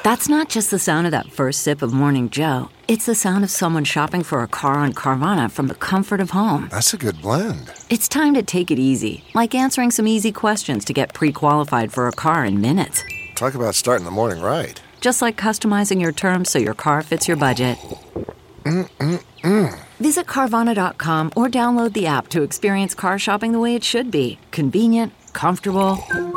That's not just the sound of that first sip of Morning Joe. It's the sound of someone shopping for a car on Carvana from the comfort of home. That's a good blend. It's time to take it easy, like answering some easy questions to get pre-qualified for a car in minutes. Talk about starting the morning right. Just like customizing your terms so your car fits your budget. Visit Carvana.com or download the app to experience car shopping the way it should be. Convenient, comfortable.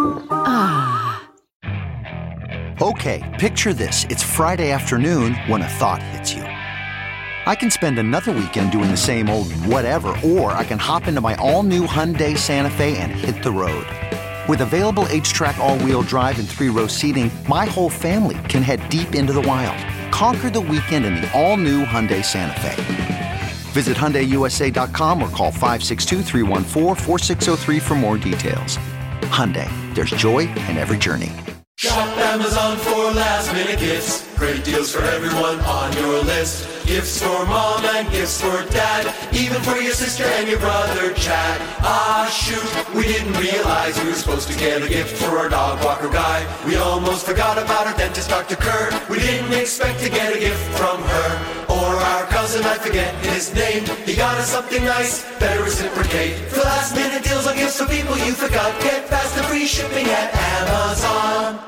Okay, picture this. It's Friday afternoon when a thought hits you. I can spend another weekend doing the same old whatever, or I can hop into my all-new Hyundai Santa Fe and hit the road. With available H-Track all-wheel drive and 3-row seating, my whole family can head deep into the wild. Conquer the weekend in the all-new Hyundai Santa Fe. Visit HyundaiUSA.com or call 562-314-4603 for more details. Hyundai, there's joy in every journey. Shop Amazon for last minute gifts. Great deals for everyone on your list. Gifts for mom and gifts for dad. Even for your sister and your brother Chad. Ah shoot, we didn't realize we were supposed to get a gift for our dog walker guy. We almost forgot about our dentist Dr. Kerr. We didn't expect to get a gift from her. Or our cousin, I forget his name. He got us something nice, better reciprocate. For last minute deals on gifts for people you forgot. Get fast and free shipping at Amazon.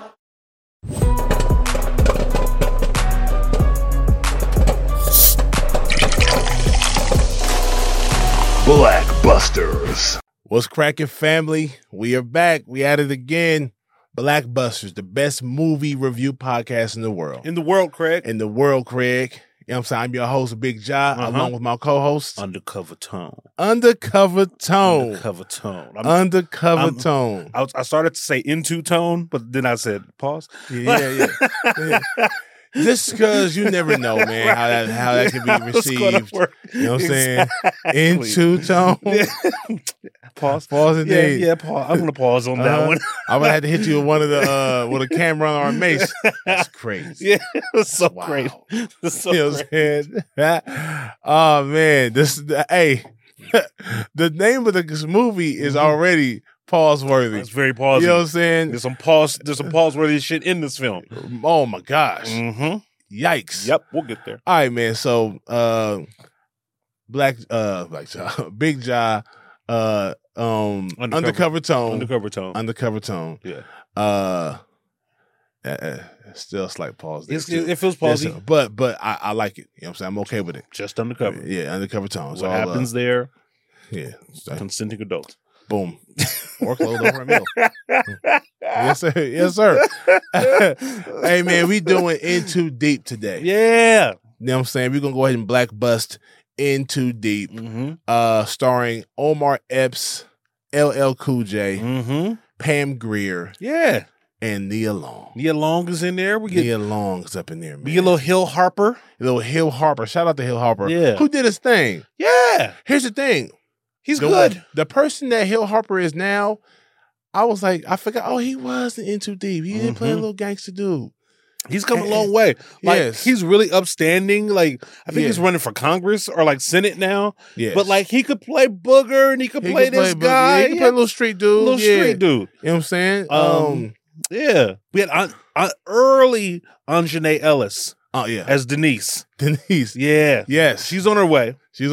Blackbusters. What's cracking, family? We are back. We at it again. Blackbusters, the best movie review podcast in the world. In the world, Craig. In the world, Craig. You know what I'm saying? I'm your host, Big Ja, along with my co-host. Undercover Tone. Undercover Tone. Undercover Tone. Undercover Tone. I started to say into tone, but then I said pause. Yeah. Just because you never know, man, how that can be received. You know what I'm saying? Into tone. Pause. Pause indeed. Yeah, pause. I'm gonna pause on that one. I'm gonna have to hit you with one of the with a camera on our mace. That's crazy. Yeah, it was so great. It's so you know what I'm saying? Oh man, hey, the name of this movie is already pause worthy. It's very pause. You know what I'm saying? There's some pause worthy shit in this film. Oh my gosh. Mm-hmm. Yikes. Yep, we'll get there. All right, man. So Big Ja, Undercover Tone. Undercover Tone. Yeah. Still a slight pause there. It feels pausey. But I like it. You know what I'm saying? I'm okay with it. Just undercover. Yeah, Undercover Tone. What happens there? Yeah. Consenting adults. Boom. Or clothes over a meal. Yes, sir. Yes, sir. Hey, man, we doing In Too Deep today. Yeah. You know what I'm saying? We're going to go ahead and black bust In Too Deep, starring Omar Epps, LL Cool J, Pam Grier, and Nia Long. Nia Long is in there. Nia Long's up in there, man. We get a little Hill Harper. Shout out to Hill Harper. Yeah. Who did his thing. Yeah. Here's the thing. He's good. The person that Hill Harper is now, I was like, I forgot, he was in Too Deep. He didn't play a little gangster dude. He's come a long way. Like, he's really upstanding. Like, I think he's running for Congress or like Senate now. Yes. But like, he could play Booger and he could play this guy. He could play a little street dude. Street dude. You know what I'm saying? Yeah. We had early Anjanae Ellis. Oh, yeah. As Denise. Yeah. Yes. She's on her way. She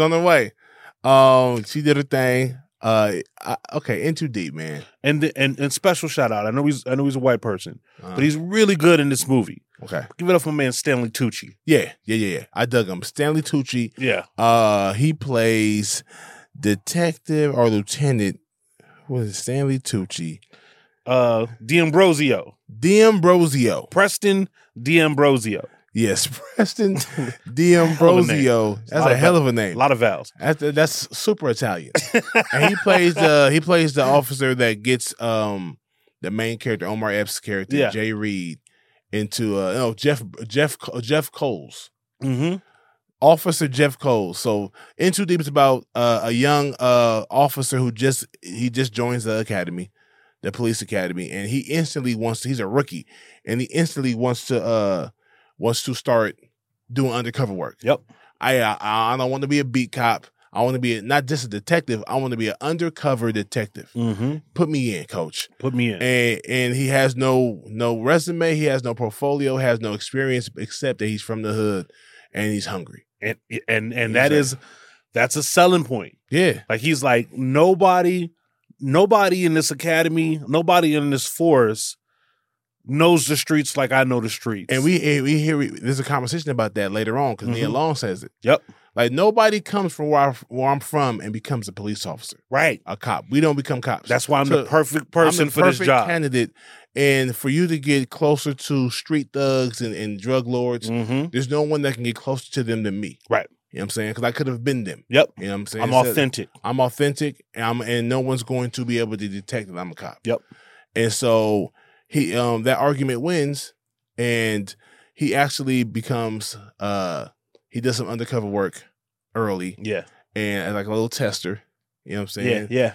did her thing. Okay, In Too Deep, man. And special shout out. I know he's a white person, but he's really good in this movie. Okay. Give it up for my man Stanley Tucci. Yeah. I dug him. Stanley Tucci. Yeah. He plays detective or lieutenant. What is it? Stanley Tucci. D'Ambrosio. Preston D'Ambrosio. Yes, Preston D'Ambrosio. That's a hell of a name. A lot of vowels. That's super Italian. And he plays the officer that gets the main character, Omar Epps' character, Jay Reed, into Jeff Coles. Mm-hmm. Officer Jeff Coles. So In Too Deep is about a young officer who just joins the academy, the police academy, and he instantly he's a rookie, and he instantly wants to start doing undercover work. Yep. I don't want to be a beat cop. I want to be not just a detective. I want to be an undercover detective. Mm-hmm. Put me in, coach. Put me in. And he has no resume. He has no portfolio. Has no experience except that he's from the hood and he's hungry. And that's a selling point. Yeah, like he's like nobody in this academy, nobody in this force knows the streets like I know the streets. And we hear there's a conversation about that later on because Nia Long says it. Yep. Like nobody comes from where I'm from and becomes a police officer, right? A cop. We don't become cops. That's why I'm the perfect person for this job. Candidate, and for you to get closer to street thugs and drug lords, there's no one that can get closer to them than me, right? You know what I'm saying? Because I could have been them. Yep. You know what I'm saying? I'm authentic. I'm authentic, and no one's going to be able to detect that I'm a cop. Yep. And so he that argument wins, and he actually becomes he does some undercover work early. Yeah. And like a little tester. You know what I'm saying? Yeah.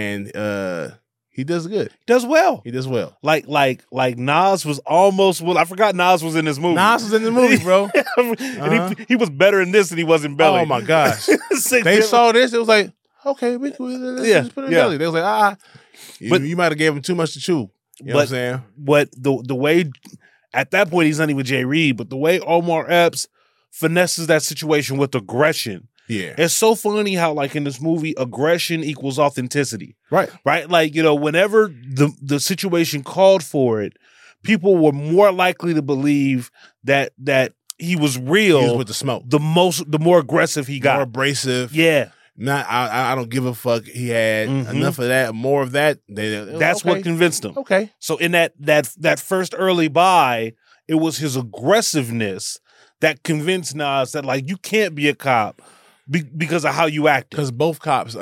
And he does good. Does well. He does well. Like Nas was almost. Well, I forgot Nas was in this movie. Nas was in the movie, bro. And he was better in this than he was in Belly. Oh my gosh! They saw this. It was like, okay, let's just put it in Belly. They was like, you might have gave him too much to chew. You know what I'm saying? But the way at that point he's not even Jay Reed, but the way Omar Epps finesses that situation with aggression. Yeah. It's so funny how, like, in this movie, aggression equals authenticity. Right. Right? Like, you know, whenever the situation called for it, people were more likely to believe that he was real. He was with the smoke. The more aggressive he got. More abrasive. Yeah. Not I don't give a fuck. He had enough of that, more of that. That's what convinced him. Okay. So in that first early buy, it was his aggressiveness that convinced Nas that, like, you can't be a cop because of how you act. Because both cops,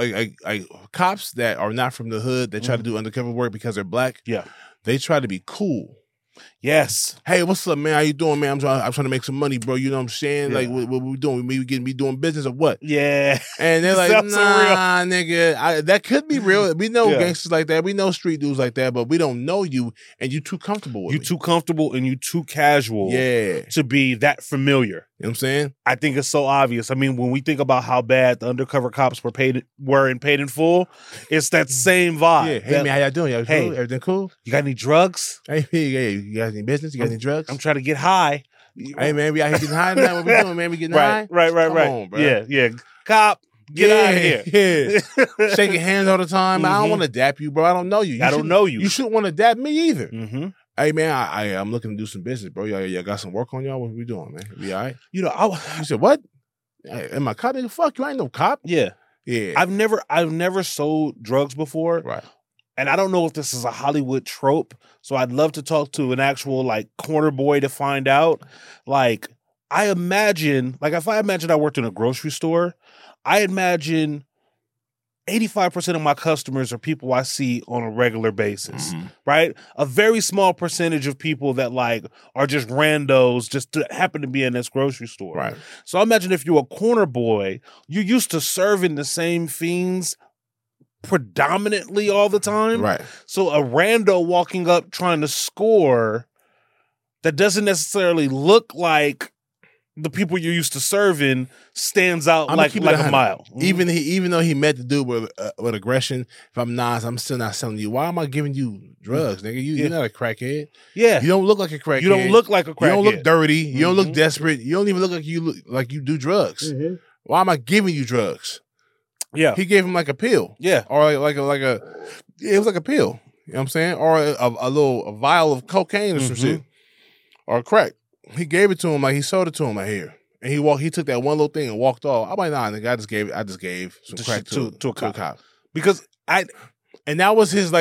cops that are not from the hood, that try to do undercover work because they're black. Yeah, they try to be cool. Yes. Hey, what's up, man? How you doing, man? I'm trying to make some money, bro. You know what I'm saying? Yeah. Like, what we doing? We doing business or what? Yeah. And they're like, nah, nigga. That could be real. We know gangsters like that. We know street dudes like that, but we don't know you, and you too comfortable with me. You too comfortable and you too casual to be that familiar. You know what I'm saying? I think it's so obvious. I mean, when we think about how bad the undercover cops were paid in full, it's that same vibe. Yeah. Hey, man, how y'all doing? Y'all cool? Everything cool? You got any drugs? Hey, you got any business? You got any drugs? I'm trying to get high. Hey, man, we out here getting high tonight. What we doing, man? We getting high? Right. Come on, bro. Yeah. Cop, get out of here. Yeah. Shaking hands all the time. I don't want to dap you, bro. I don't know you. I don't know you. You shouldn't want to dap me either. Mm-hmm. Hey, man, I'm looking to do some business, bro. Y'all got some work on y'all? What we doing, man? We all right? You know, you said, what? Hey, am I cop? Nigga, fuck you. I ain't no cop. Yeah. Yeah. I've never sold drugs before. Right. And I don't know if this is a Hollywood trope. So I'd love to talk to an actual, like, corner boy to find out. Like, I imagine, like, if I imagine I worked in a grocery store, I imagine 85% of my customers are people I see on a regular basis, right? A very small percentage of people that, like, are just randos just to happen to be in this grocery store. Right. So I imagine if you're a corner boy, you're used to serving the same fiends predominantly all the time. Right. So a rando walking up trying to score that doesn't necessarily look like the people you're used to serving stands out like a mile. Even though he met the dude with aggression, if I'm Nas, I'm still not selling you. Why am I giving you drugs, nigga? You're not a crackhead. Yeah. You don't look like a crackhead. You don't look like a crackhead. You don't look dirty. You don't look desperate. You don't even look like you do drugs. Mm-hmm. Why am I giving you drugs? Yeah. He gave him like a pill. Yeah. Or it was like a pill. You know what I'm saying? Or a vial of cocaine or some shit. Or crack. He gave it to him, like he sold it to him right here. And he took that one little thing and walked off. I'm like, nah, nigga, I just gave some crack to a cop. Because that was his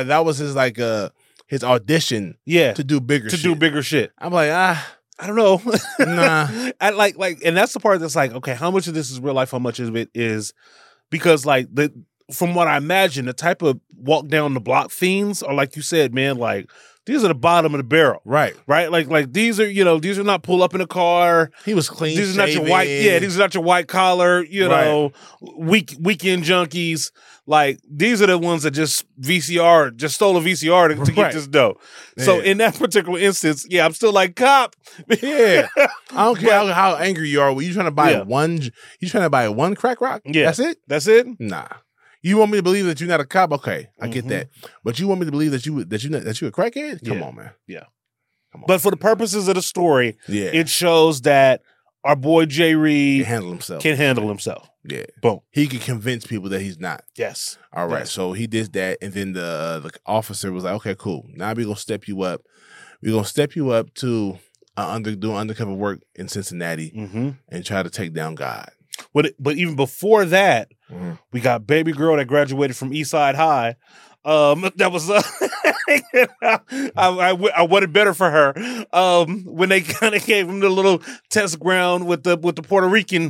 his audition to do bigger shit. To do bigger shit. I'm like, I don't know. Nah. I like and that's the part that's like, okay, how much of this is real life, how much of it is because, like, from what I imagine, the type of walk down the block fiends are, like you said, man, like these are the bottom of the barrel. Right. Right? Like these are, these are not pull up in a car. He was clean. These are not your white, these are not your white collar, weekend junkies. Like, these are the ones that just stole a VCR to get this dough. So in that particular instance, I'm still like, cop. Yeah. I don't care how angry you are. Were you trying to buy one crack rock? Yeah. That's it? That's it? Nah. You want me to believe that you're not a cop? Okay, I get that. But you want me to believe that you a crackhead? Come on, man. Yeah. Come on. But for the purposes of the story, Yeah. it shows that our boy Jay Reed can handle himself. Yeah. Boom. He can convince people that he's not. Yes. All right. Yes. So he did that, and then the officer was like, "Okay, cool. Now we're gonna step you up. We're gonna step you up to doing undercover work in Cincinnati and try to take down God." But even before that, we got baby girl that graduated from Eastside High. That was I wanted better for her. When they kind of gave him the little test ground with the Puerto Rican,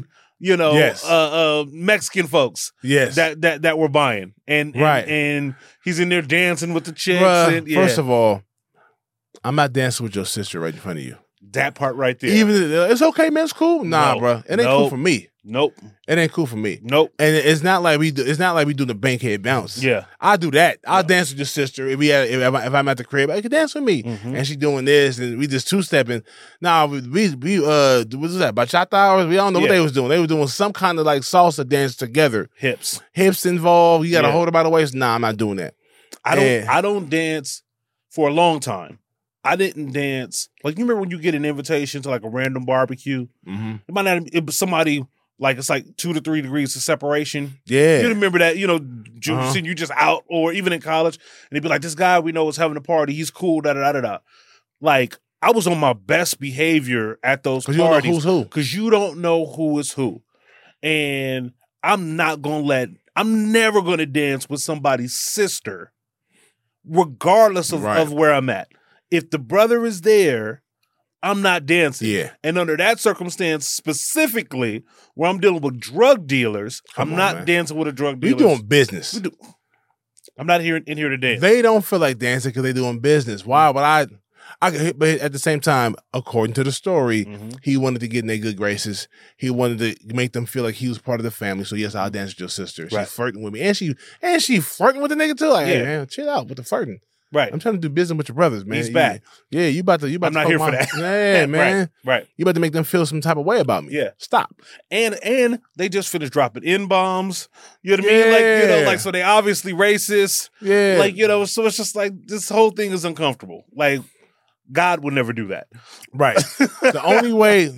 Mexican folks, that were buying, and he's in there dancing with the chicks. Bruh, first of all, I'm not dancing with your sister right in front of you. That part right there. Even it's okay, man. It's cool. Nah, bro, it ain't cool for me. Nope. It ain't cool for me. Nope. And it's not like we do the bankhead bounce. Yeah. I do that. I'll dance with your sister if I'm at the crib. You can dance with me. And she doing this and we just two-stepping. Nah, we what was that? Bachata? Or we don't know what they was doing. They were doing some kind of like salsa dance together. Hips involved. You gotta hold her by the waist. Nah, I'm not doing that. I don't dance for a long time. I didn't dance. Like, you remember when you get an invitation to like a random barbecue? It might not be somebody. Like, it's like 2 to 3 degrees of separation. Yeah. You remember that, you just out, or even in college, and they'd be like, this guy we know is having a party. He's cool, da-da-da-da-da. Like, I was on my best behavior at those parties. You don't know who's who. Because you don't know who is who. And I'm never going to dance with somebody's sister, regardless of where I'm at. If the brother is there, I'm not dancing. Yeah. And under that circumstance, specifically, where I'm dealing with drug dealers, I'm not dancing with a drug dealer. We doing business. I'm not in here to dance. They don't feel like dancing because they're doing business. Why? But but at the same time, according to the story, he wanted to get in their good graces. He wanted to make them feel like he was part of the family. So yes, I'll dance with your sister. She's flirting with me, and she flirting with the nigga too. Like, hey man, chill out with the flirting. Right. I'm trying to do business with your brothers, man. He's back. You about to. I'm not here for that. Yeah, man. Right. You about to make them feel some type of way about me. Yeah. Stop. And they just finished dropping N-bombs. You know what I mean? Like, so they obviously racist. Yeah. Like, so it's just like, this whole thing is uncomfortable. Like, God would never do that. Right. The only way.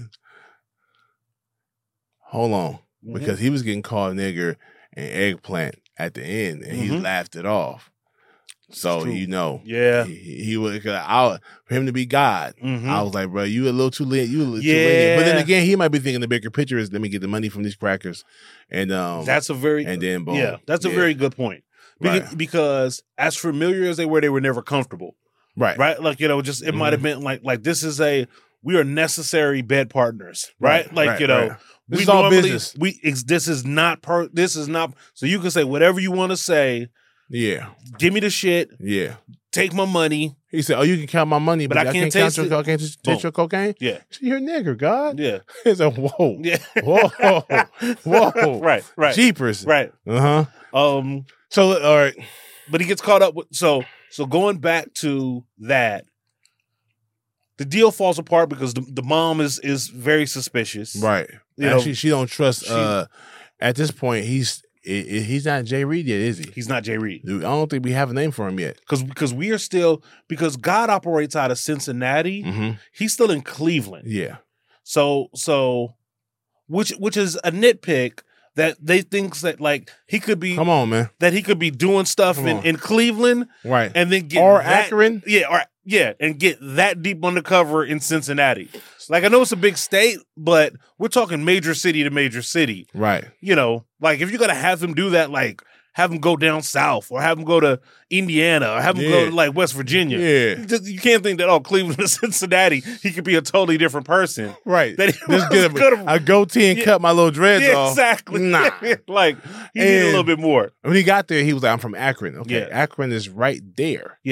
Hold on. Because he was getting called nigger and eggplant at the end, and he laughed it off. So he was for him to be God. I was like, bro, you a little too late. You a little too late. But then again, he might be thinking the bigger picture is let me get the money from these crackers, and that's a very then boom. Yeah, that's a very good point. Because as familiar as they were never comfortable. Right. Like, just it might have been like this is we are necessary bed partners. Right. Like, this is all business. This is not so you can say whatever you want to say. Yeah. Give me the shit. Yeah. Take my money. He said, "Oh, you can count my money, but I can't taste it. I can't taste your cocaine." Yeah. You're a nigger, God. Yeah. He said, "Whoa, yeah, whoa, right, jeepers, right, So, all right, but he gets caught up with so going back to that. The deal falls apart because the mom is very suspicious. Right. She don't trust. At this point, he's not Jay Reed yet, is he? He's not Jay Reed. Dude, I don't think we have a name for him yet. Because God operates out of Cincinnati. He's still in Cleveland. Yeah. So which is a nitpick that they think that like he could be. Come on, man. That he could be doing stuff in Cleveland, right? And then get Akron, and get that deep undercover in Cincinnati. Like, I know it's a big state, but we're talking major city to major city. Right. Like if you're going to have him do that, like have him go down south or have him go to Indiana or have him go to like West Virginia. Yeah. You can't think that, Cleveland or Cincinnati, he could be a totally different person. Right. Just get a goatee and cut my little dreads off. Exactly. Nah. Like, he needed a little bit more. When he got there, he was like, I'm from Akron. Okay. Yeah. Akron is right there. Yeah.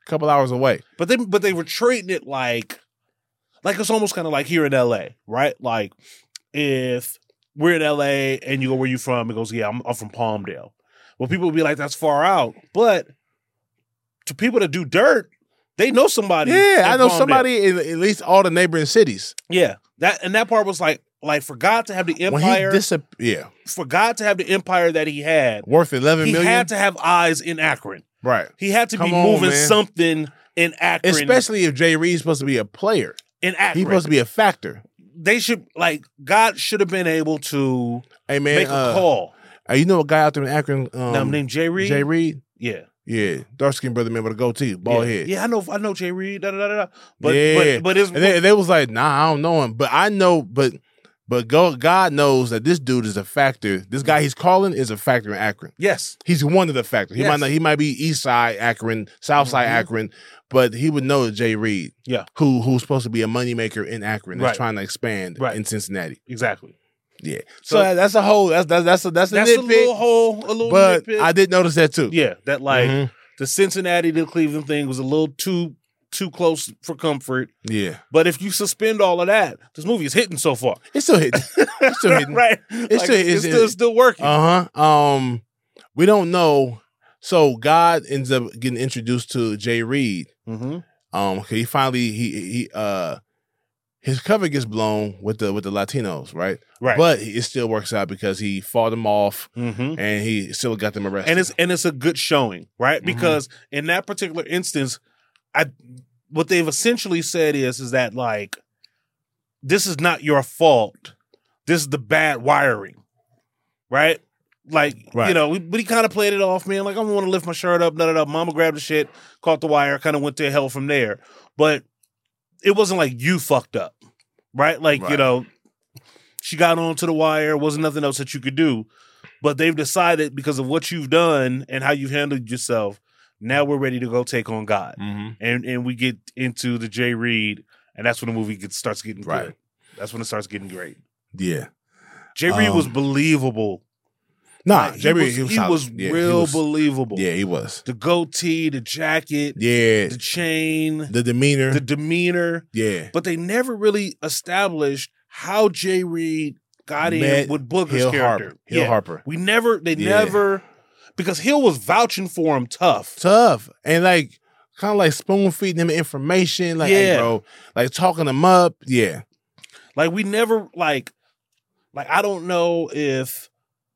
a couple hours away. But they were treating it like it's almost kind of like here in LA, right? Like if we're in LA and you go, where you from? It goes, yeah, I'm from Palmdale. Well, people would be like, that's far out. But to people that do dirt, they know somebody. Yeah, I know Palmdale. somebody in at least all the neighboring cities. Yeah, that part was like for God to have the empire. For God to have the empire that he had, worth 11 million. He had to have eyes in Akron. Right. He had to be moving something in Akron, especially if Jay Reed's supposed to be a player. In Akron, he's supposed to be a factor. They should God should have been able to make a call. You know a guy out there in Akron named Jay Reed? Jay Reed? Yeah. Dark-skinned brother man with a goatee, bald head. Yeah, I know Jay Reed. But it's they was like, nah, I don't know him. But I know, but God knows that this dude is a factor. This guy he's calling is a factor in Akron. Yes. He's one of the factors. He might be East Side Akron, South Side Akron, but he would know Jay Reed. Yeah. Who's supposed to be a moneymaker in Akron that's trying to expand in Cincinnati. Exactly. Yeah. So that's a whole that's a nitpick. A little but nitpick. I did notice that too. Yeah. That the Cincinnati to Cleveland thing was a little too close for comfort. Yeah. But if you suspend all of that, this movie is hitting so far. It's still hitting. It's still hitting. Right. It's still working. We don't know. So God ends up getting introduced to Jay Reed. He finally his cover gets blown with the Latinos, right? Right. But it still works out because he fought them off and he still got them arrested. And it's a good showing, right? Because in that particular instance, what they've essentially said is that like, this is not your fault. This is the bad wiring, right? Like, you know, but he kind of played it off, man. Like, I want to lift my shirt up, Mama grabbed the shit, caught the wire, kind of went to hell from there. But it wasn't like you fucked up, right? Like, you know, she got onto the wire, wasn't nothing else that you could do. But they've decided because of what you've done and how you've handled yourself, now we're ready to go take on God. And we get into the Jay Reed, and that's when the movie starts getting good. That's when it starts getting great. Yeah. Jay Reed was believable. Nah, Like, Jay Reed, he was real believable. Yeah, he was. The goatee, the jacket, the chain, the demeanor. Yeah. But they never really established how Jay Reed got in with Booger's character. Hill Harper. They never, because Hill was vouching for him tough. And like, kind of like spoon feeding him information. Like, hey, bro, like talking him up. Yeah. Like, we never, like I don't know if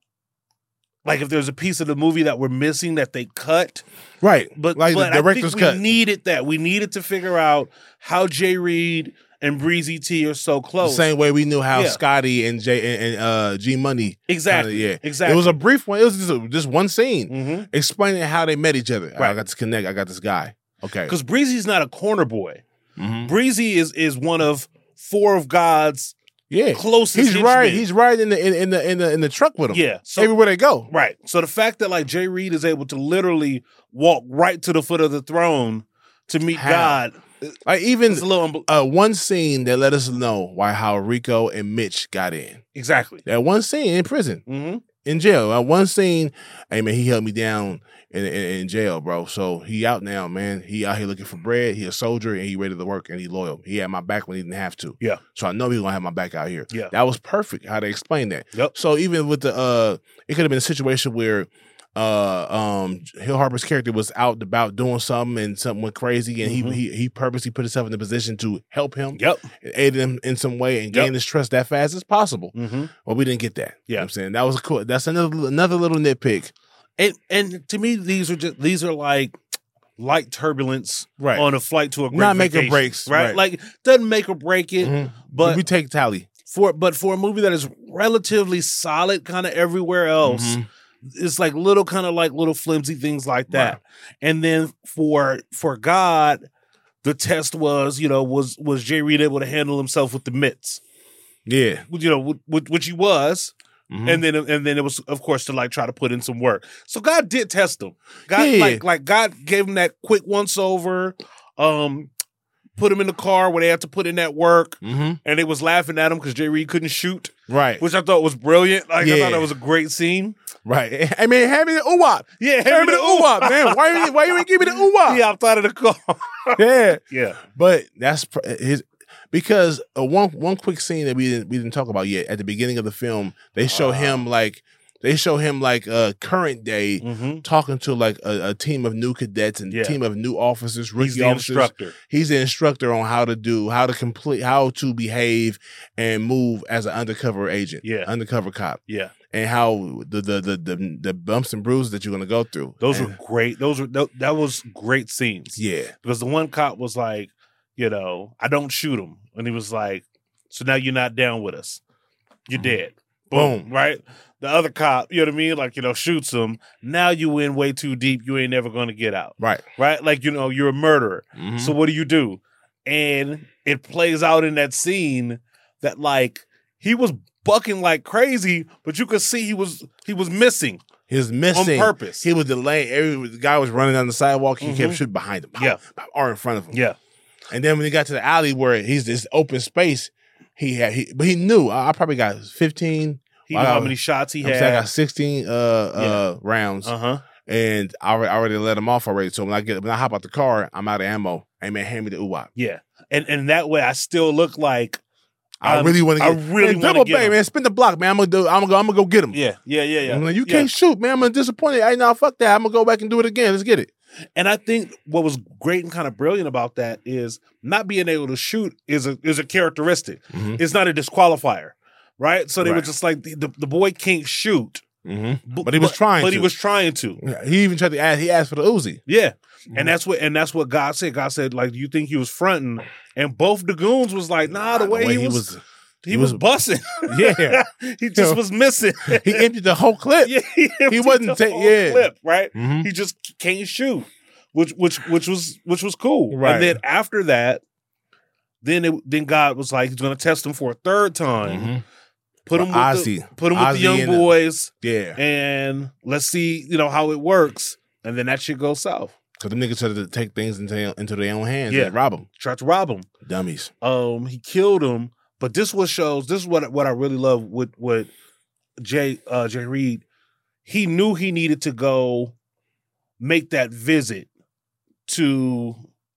there's a piece of the movie that we're missing that they cut. Right. But like the director's cut. We needed that. We needed to figure out how Jay Reed and Breezy T are so close. The same way we knew how Scotty and G Money. Exactly. It was a brief one. It was just one scene explaining how they met each other. Right. I got this connect. I got this guy. Okay. Because Breezy's not a corner boy. Breezy is one of four of God's closest. He's riding in the truck with him. Yeah. So, everywhere they go. Right. So the fact that like Jay Reed is able to literally walk right to the foot of the throne to meet God. Like even one scene that let us know how Rico and Mitch got in. Exactly. That one scene in prison, in jail. One scene, hey man, he held me down in jail, bro. So he out now, man. He out here looking for bread. He a soldier and he ready to work and he loyal. He had my back when he didn't have to. Yeah. So I know he gonna have my back out here. Yeah. That was perfect how they explained that. Yep. So even with the it could have been a situation where Hill Harper's character was out and about doing something and something went crazy and he purposely put himself in a position to help him, aid him in some way and gain his trust that fast as possible. Well, we didn't get that. You know what I'm saying? That was cool. That's another little nitpick. And to me, these are like light turbulence on a flight to a great not make vacation, or breaks, right? Like doesn't make or break it, but we take tally for a movie that is relatively solid, kind of everywhere else. It's like little flimsy things like that. Right. And then for God, the test was Jay Reed able to handle himself with the mitts? Yeah. Which he was. And then it was, of course, to like try to put in some work. So God did test him. God God gave him that quick once over, put him in the car where they had to put in that work, and they was laughing at him because Jay Reed couldn't shoot. Right. which I thought was brilliant. Like I Yeah. thought that was a great scene. Right. Hey man, hand me the ooh-wop. Yeah, Hand me the ooh-wop, man. Why you ain't give me the ooh-wop? Yeah, outside of the car. Yeah. Yeah. But that's his because one quick scene that we didn't talk about yet at the beginning of the film. They show him like current day talking to like a team of new cadets and Yeah. team of new officers, rookie He's the officers. instructor. He's the instructor on how to behave and move as an undercover agent, undercover cop, and how the bumps and bruises that you're gonna go through. Those were great. That was great scenes. Yeah, because the one cop was like, I don't shoot him, and he was like, so now you're not down with us, you're dead. Boom. Right. The other cop, you know what I mean? Like, shoots him. Now you in way too deep. You ain't never going to get out. Right. Right. Like, you're a murderer. So what do? And it plays out in that scene that like he was bucking like crazy, but you could see he was missing. He was missing on purpose. He was delaying. The guy was running down the sidewalk. He kept shooting behind him. Pow, pow, or in front of him. Yeah. And then when he got to the alley where he's this open space, but he knew I probably got 15. He knew how many shots he had. I got 16 rounds. And I already let him off already. So when I hop out the car, I'm out of ammo. Hey man, hand me the ooh-wop. Yeah. And that way I still look like I really want to get want to get him. Man, spin the block, man. I'm gonna go get him. Yeah. I'm like, you can't shoot, man. I'm disappointed. Hey, no, fuck that. I'm gonna go back and do it again. Let's get it. And I think what was great and kind of brilliant about that is not being able to shoot is a characteristic. It's not a disqualifier, right? So they were just like the boy can't shoot, but he was trying. But he was trying to. Yeah, he even tried to ask. He asked for the Uzi. Yeah, and that's what God said. God said, like, do you think he was fronting? And both the goons was like, nah. The way he was busting. Yeah, he just was missing. He emptied the whole clip. Yeah, he wasn't taking clip, right? He just can't shoot, which was cool. Right. And then after that, then God was like, he's going to test him for a third time. Put him with the young boys. Yeah, and let's see, how it works. And then that shit goes south. Because them niggas tried to take things into their own hands and rob him. Tried to rob him. Dummies. He killed him. But this what I really love with Jay Reed. He knew he needed to go make that visit to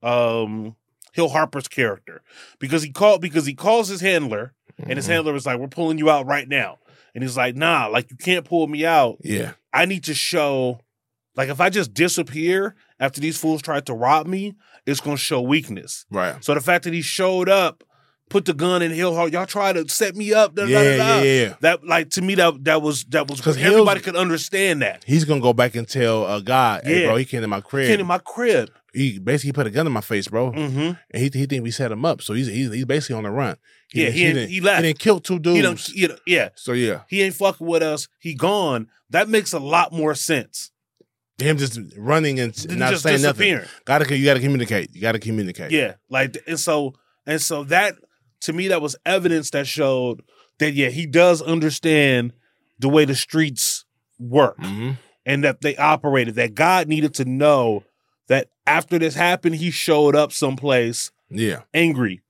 Hill Harper's character because he calls his handler and his handler was like, we're pulling you out right now. And he's like, nah, like you can't pull me out. Yeah. I need to show, like if I just disappear after these fools tried to rob me, it's going to show weakness. Right. So the fact that he showed up, put the gun in Hill Harper, y'all try to set me up. Yeah. That, like, to me, that was because everybody could understand that. He's going to go back and tell God, hey, bro, he came to my crib. He basically put a gun in my face, bro. And he think we set him up. So he's basically on the run. He left. He didn't kill two dudes. So yeah. He ain't fucking with us. He gone. That makes a lot more sense. Him just running and not just saying disappearing. Nothing. You got to communicate. Yeah. Like, and so that, to me, that was evidence that showed that, he does understand the way the streets work and that they operated, that God needed to know that after this happened, he showed up someplace angry.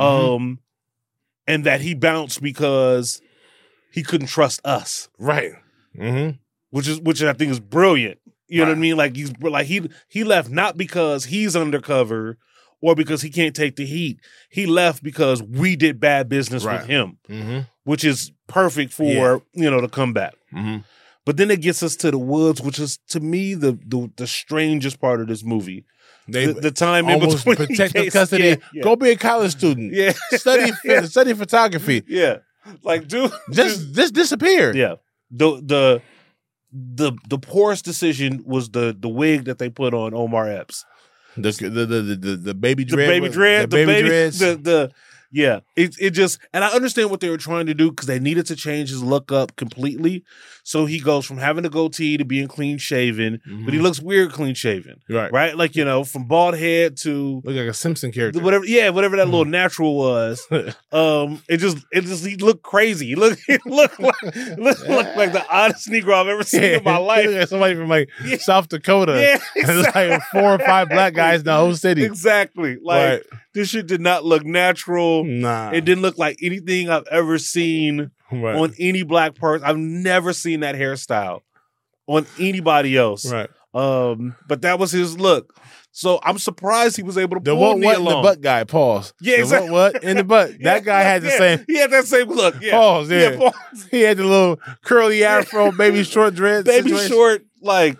And that he bounced because he couldn't trust us. Right. Which I think is brilliant. You know what I mean? Like he left not because he's undercover or because he can't take the heat. He left because we did bad business with him, which is perfect for the comeback. But then it gets us to the woods, which is to me the strangest part of this movie. The time in between protective custody. Go be a college student. Yeah, study photography. Yeah, like dude, just disappear. Yeah, the poorest decision was the wig that they put on Omar Epps. The baby dread. The baby dreads. It just, and I understand what they were trying to do because they needed to change his look up completely. So he goes from having a goatee to being clean shaven, but he looks weird clean shaven, right? Like from bald head to look like a Simpson character, whatever that little natural was. He looked crazy. He looked like the oddest Negro I've ever seen in my life. Somebody from like South Dakota. Yeah, exactly. It's like 4 or 5 black guys in the whole city. Exactly. Like This shit did not look natural. Nah. It didn't look like anything I've ever seen Right. on any black person. I've never seen that hairstyle on anybody else. Right. But that was his look. So I'm surprised he was able to The pull what Nia in the Long. butt guy, pause. Yeah, The exactly. What in the butt. That guy had the same He had that same look. Yeah. pause, yeah. Pause. He had the little curly afro, baby short dreads. Baby situation. short, like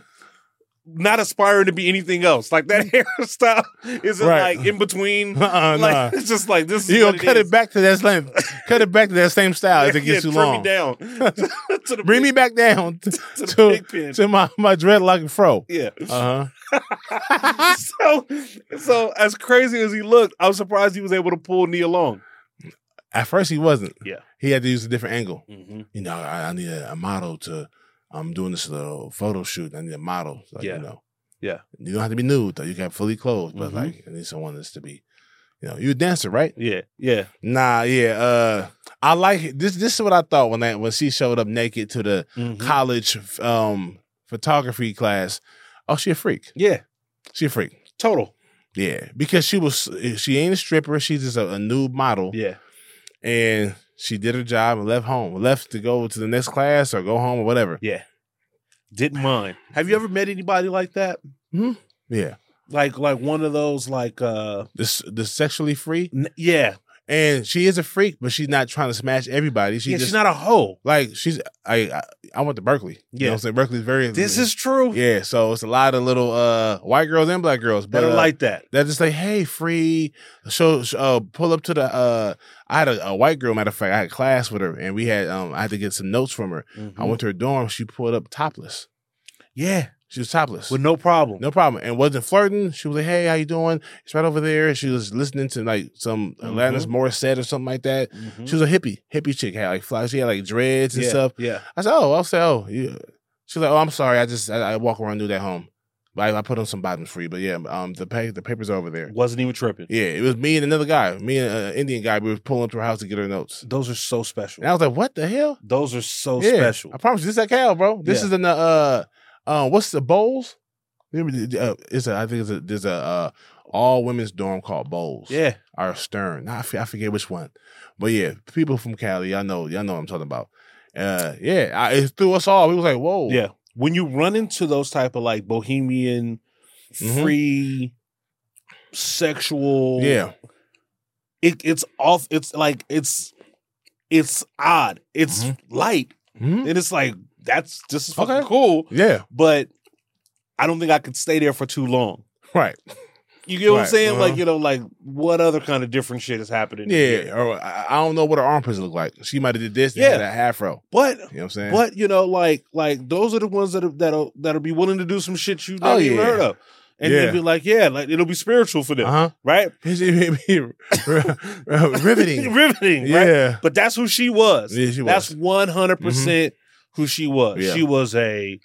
not aspiring to be anything else. Like that hairstyle isn't Right. like in between. Nah. It's just like this is You what gonna cut is. it back to that length. Cut it back to that same style if it gets too trim long. me down. To the Bring me big- back down to the big pin. to my dreadlock fro. Yeah. Uh-huh. so as crazy as he looked, I was surprised he was able to pull Nia Long. At first he wasn't. Yeah. He had to use a different angle. Mm-hmm. You know, I need a model to I'm doing this little photo shoot. I need a model. So, Yeah. you know. Yeah. You don't have to be nude though. You can have fully clothed, but Mhm. like I need someone that's to be, you know, you a dancer, right? Yeah. Yeah. Nah, yeah. I like this. This is what I thought when she showed up naked to the Mhm. college photography class. Oh, she a freak. Yeah. She a freak. Total. Yeah, because she ain't a stripper. She's just a nude model. Yeah. And she did her job and left to go to the next class or go home or whatever. Yeah. Didn't mind. Have you ever met anybody like that? Yeah, Like one of those the sexually free. yeah. And she is a freak, but she's not trying to smash everybody. She's not a hoe. like I went to Berkeley. You know what I'm saying? Berkeley's very This is true. yeah, so it's a lot of little white girls and black girls That are like that. They're just like, hey, free. Pull up to the. I had a white girl. Matter of fact, I had class with her, and we had. I had to get some notes from her. Mm-hmm. I went to her dorm. She pulled up topless. Yeah. She was topless. With no problem. No problem. And wasn't flirting. She was like, hey, how you doing? It's right over there. She was listening to like some Alanis Morissette or something like that. Mhm. She was a hippie chick. Had like fly. She had like dreads and Yeah. stuff. Yeah. I said, you. She's like, oh, I'm sorry. I walk around and do that home. But I put on some bottoms for you. But yeah, the papers are over there. Wasn't even tripping. Yeah, it was me and another guy. Me and an Indian guy. We were pulling up to her house to get her notes. Those are so special. And I was like, what the hell? Those are so Yeah, special. I promise you, this is at Cal, bro. This Yeah. is in the what's the Bowls? There's a all women's dorm called Bowls. Yeah. Or Stern. I forget which one, but yeah, people from Cali, y'all know what I'm talking about. It threw us all. We was like, whoa. Yeah. When you run into those type of like bohemian, free, sexual, Yeah. it's off. It's like it's odd. It's light, Mhm. and it's like this is fucking Okay. cool. Yeah. But I don't think I could stay there for too long. Right. You get what I'm Right, saying? uh-huh. Like, you know, like what other kind of different shit is happening? Yeah. here? Or I don't know what her armpits look like. She might have did this. And Yeah. had that afro. But You know what I'm saying? But you know, like those are the ones that'll be willing to do some shit you never Oh, even yeah. heard of, and Yeah. they'll be like, yeah, like it'll be spiritual for them, right? Riveting. Riveting, Yeah. right? But that's who she was. Yeah, she was. That's 100% who she was. Yeah. She was a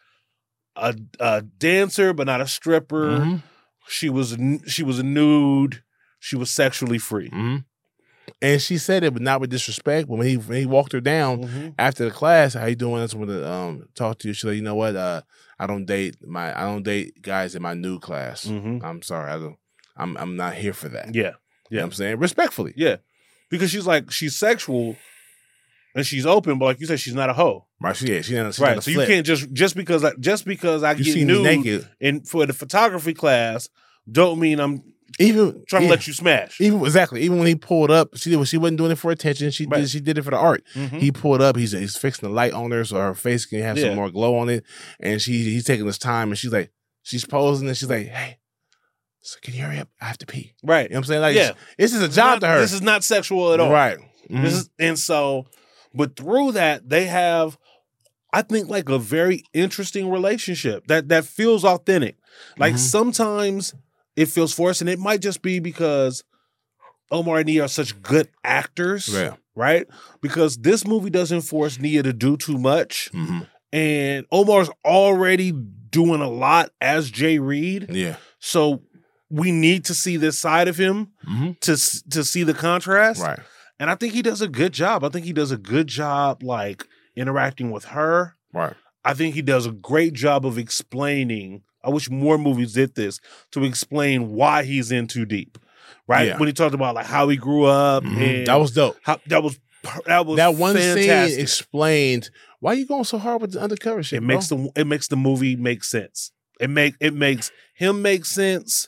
dancer, but not a stripper. Mhm. She was a nude. She was sexually free. Mm-hmm. And she said it, but not with disrespect. But when he walked her down Mm-hmm. after the class, how you doing? I just want to talk to you. She's like, you know what? I don't date guys in my new class. Mhm. I'm sorry. I'm not here for that. Yeah. You know what I'm saying? Respectfully. Yeah. Because she's sexual and she's open, but like you said, she's not a hoe. Right. She's not Right. a So flip. you can't just because I You get see me nude naked. and for the photography class don't mean I'm Even trying to let you smash. Even when he pulled up, she wasn't doing it for attention. She Right. did it for the art. Mhm. He pulled up. He's fixing the light on her so her face can have Yeah. some more glow on it. And he's taking his time. And she's posing and she's like, hey, so can you hurry up? I have to pee. Right. You know what I'm saying? Like, Yeah. this is a job to her. This is not sexual at all. Right. Mhm. This is, and so, but through that, they have, I think, like a very interesting relationship that feels authentic. Like sometimes it feels forced, and it might just be because Omar and Nia are such good actors, Yeah. right? Because this movie doesn't force Nia to do too much, Mhm. and Omar's already doing a lot as Jay Reed. Yeah. So we need to see this side of him Mhm. to see the contrast. Right. And I think he does a good job. I think he does a good job, like, interacting with her. Right. I think he does a great job of explaining. I wish more movies did this to explain why he's in too deep. right? Yeah. When he talked about like how he grew up, and That was dope. how, that was That one fantastic. scene explained why you going so hard with the undercover shit. It bro? makes the movie make sense. It makes him make sense.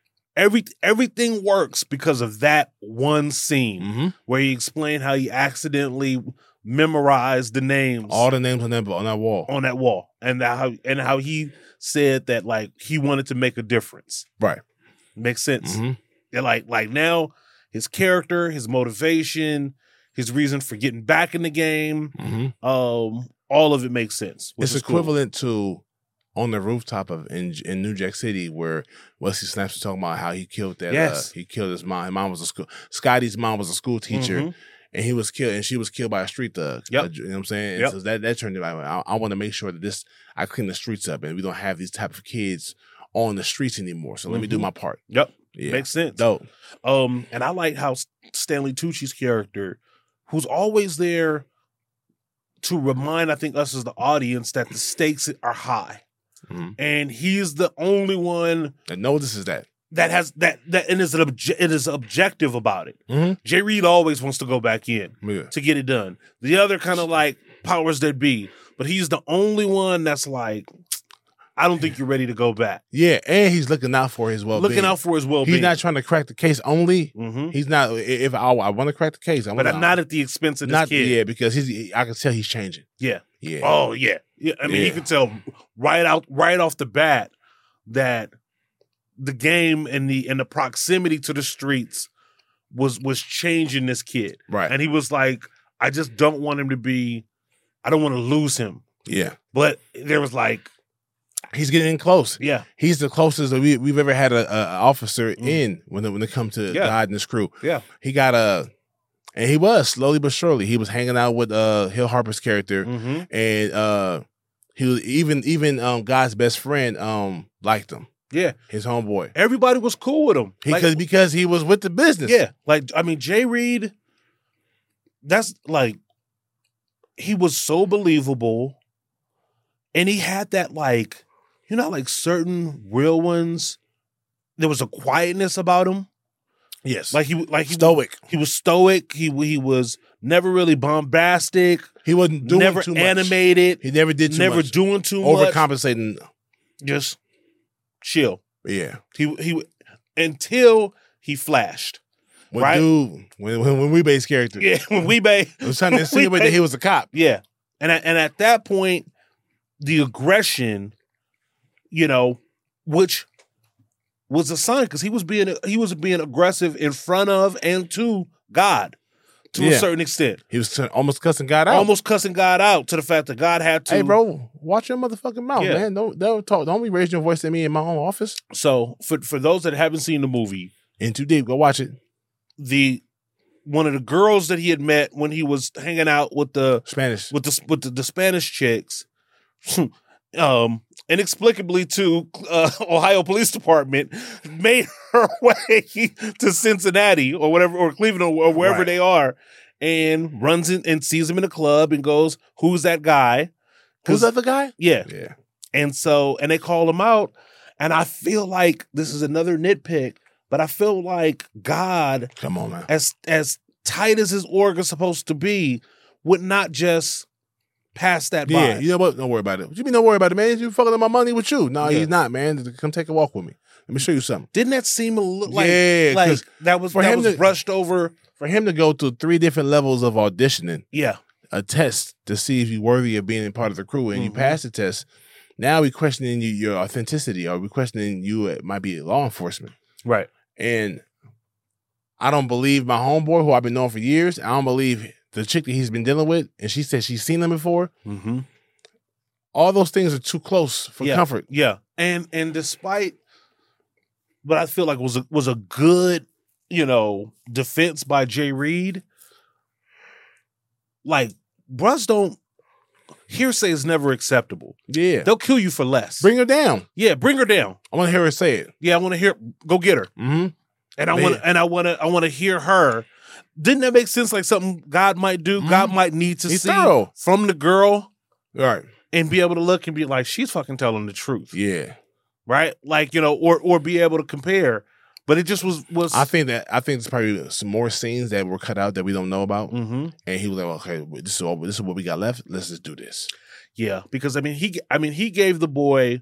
Everything works because of that one scene where he explained how he accidentally memorized the names, all the names on that wall. on that wall, and how he said that like he wanted to make a difference. Right. Makes sense. And like now his character, his motivation, his reason for getting back in the game, all of it makes sense. It's equivalent to On the Rooftop in New Jack City, where Wesley Snipes was talking about how he killed that. Yes. He killed his mom. His mom was Scotty's mom was a school teacher, and he was killed, and she was killed by a street thug. Yep. You know what I'm saying? Yep. And so that turned into I want to make sure that I clean the streets up, and we don't have these type of kids on the streets anymore. So let me do my part. Yep. Yeah. Makes sense. Dope. And I like how Stanley Tucci's character, who's always there to remind, I think, us as the audience that the stakes are high. And he's the only one And notices that. that has that and it is objective about it. Jay Reed always wants to go back in Yeah. to get it done. The other kind of like powers that be, but he's the only one that's like, I don't think you're ready to go back. Yeah, and he's looking out for his well-being. Looking out for his well-being. He's not trying to crack the case only. He's not. If I want to crack the case, but not at the expense of this kid. Yeah, because I can tell he's changing. Yeah. Yeah. Oh yeah. Yeah. I mean, Yeah. you can tell right off the bat that the game and the proximity to the streets was changing this kid. Right. And he was like, I just don't want him to be. I don't want to lose him. Yeah. But there was like, he's getting in close. Yeah. He's the closest that we've ever had a officer in when it comes to God and his crew. Yeah. He got and he was slowly but surely. He was hanging out with Hill Harper's character, and he was even God's best friend liked him. Yeah. His homeboy. Everybody was cool with him. Because he was with the business. Yeah. Like, I mean, Jay Reed, that's like, he was so believable. And he had that like, you know, like certain real ones, there was a quietness about him. Yes. Like he stoic. He was stoic. He was never really bombastic. He wasn't doing never too much. Animated. He never did too never much. doing too much. Overcompensating. Just chill. Yeah. He until he flashed. When dude, when Weebay's character. Yeah, when Weebay was trying to insinuate that he was a cop. Yeah. And at that point, the aggression, you know, which was a sign because he was being aggressive in front of and to God to a certain extent. He was almost cussing God out. Almost cussing God out to the fact that God had to. Hey, bro, watch your motherfucking mouth, man. Don't talk. Don't be raising your voice at me in my own office. So for those that haven't seen the movie, In Too Deep, go watch it. One of the girls that he had met when he was hanging out with the Spanish with the Spanish chicks. Inexplicably to Ohio Police Department made her way to Cincinnati or whatever, or Cleveland or wherever they are, and runs in and sees him in a club and goes, "Who's that guy? Who's that the guy?" Yeah. And they call him out, and I feel like this is another nitpick, but I feel like God, come on, man, as tight as his org is supposed to be, would not just pass that by. Yeah, you know what? Don't worry about it. What you mean don't worry about it, man? You fucking up my money with you. No, Yeah. he's not, man. Come take a walk with me. Let me show you something. Didn't that seem a little like, Yeah, 'cause that was for him to- brushed over? For him to go through 3 different levels of auditioning, Yeah. a test to see if you're worthy of being a part of the crew, and you pass the test, now we're questioning your authenticity, or we're questioning you might be law enforcement. Right. And I don't believe my homeboy, who I've been knowing for years. I don't believe the chick that he's been dealing with, and she said she's seen him before. Mm-hmm. All those things are too close for comfort. Yeah. And despite, but I feel like was a good, defense by Jay Reed. Like, bruhs don't, hearsay is never acceptable. Yeah. They'll kill you for less. Bring her down. Yeah, bring her down. I want to hear her say it. Yeah, I want to hear, go get her. Mm-hmm. And I want to hear her. Didn't that make sense? Like something God might do? Mm-hmm. God might need to see thorough from the girl. Right. And be able to look and be like, she's fucking telling the truth. Yeah. Right? Like, or be able to compare. But it just was. I think there's probably some more scenes that were cut out that we don't know about. Mm-hmm. And he was like, okay, this is what we got left. Let's just do this. Yeah, because he gave the boy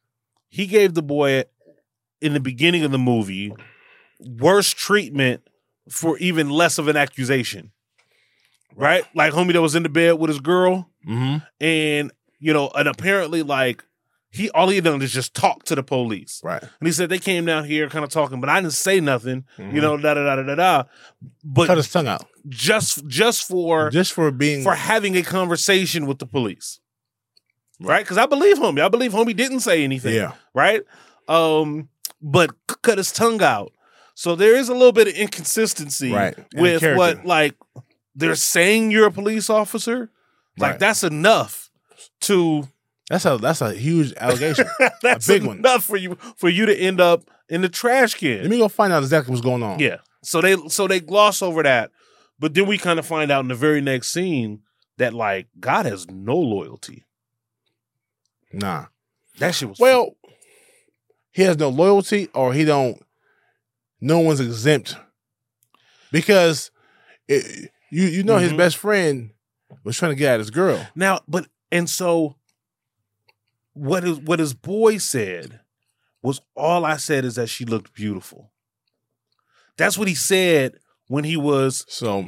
in the beginning of the movie worse treatment for even less of an accusation. Right? Like homie that was in the bed with his girl. Mm-hmm. And, and apparently like all he had done is just talk to the police. Right. And he said they came down here kind of talking, but I didn't say nothing, da-da-da-da-da-da. But cut his tongue out. Just for having a conversation with the police. Right? Because I believe homie didn't say anything. Yeah. Right? But cut his tongue out. So there is a little bit of inconsistency with what like they're saying you're a police officer. Like that's enough to That's a huge allegation. that's a big one. Enough for you to end up in the trash can. Let me go find out exactly what's going on. Yeah. So they gloss over that, but then we kind of find out in the very next scene that like God has no loyalty. Nah. That shit was he has no loyalty, or no one's exempt, because his best friend was trying to get at his girl. Now, so what his boy said was, all I said is that she looked beautiful. That's what he said when he was. So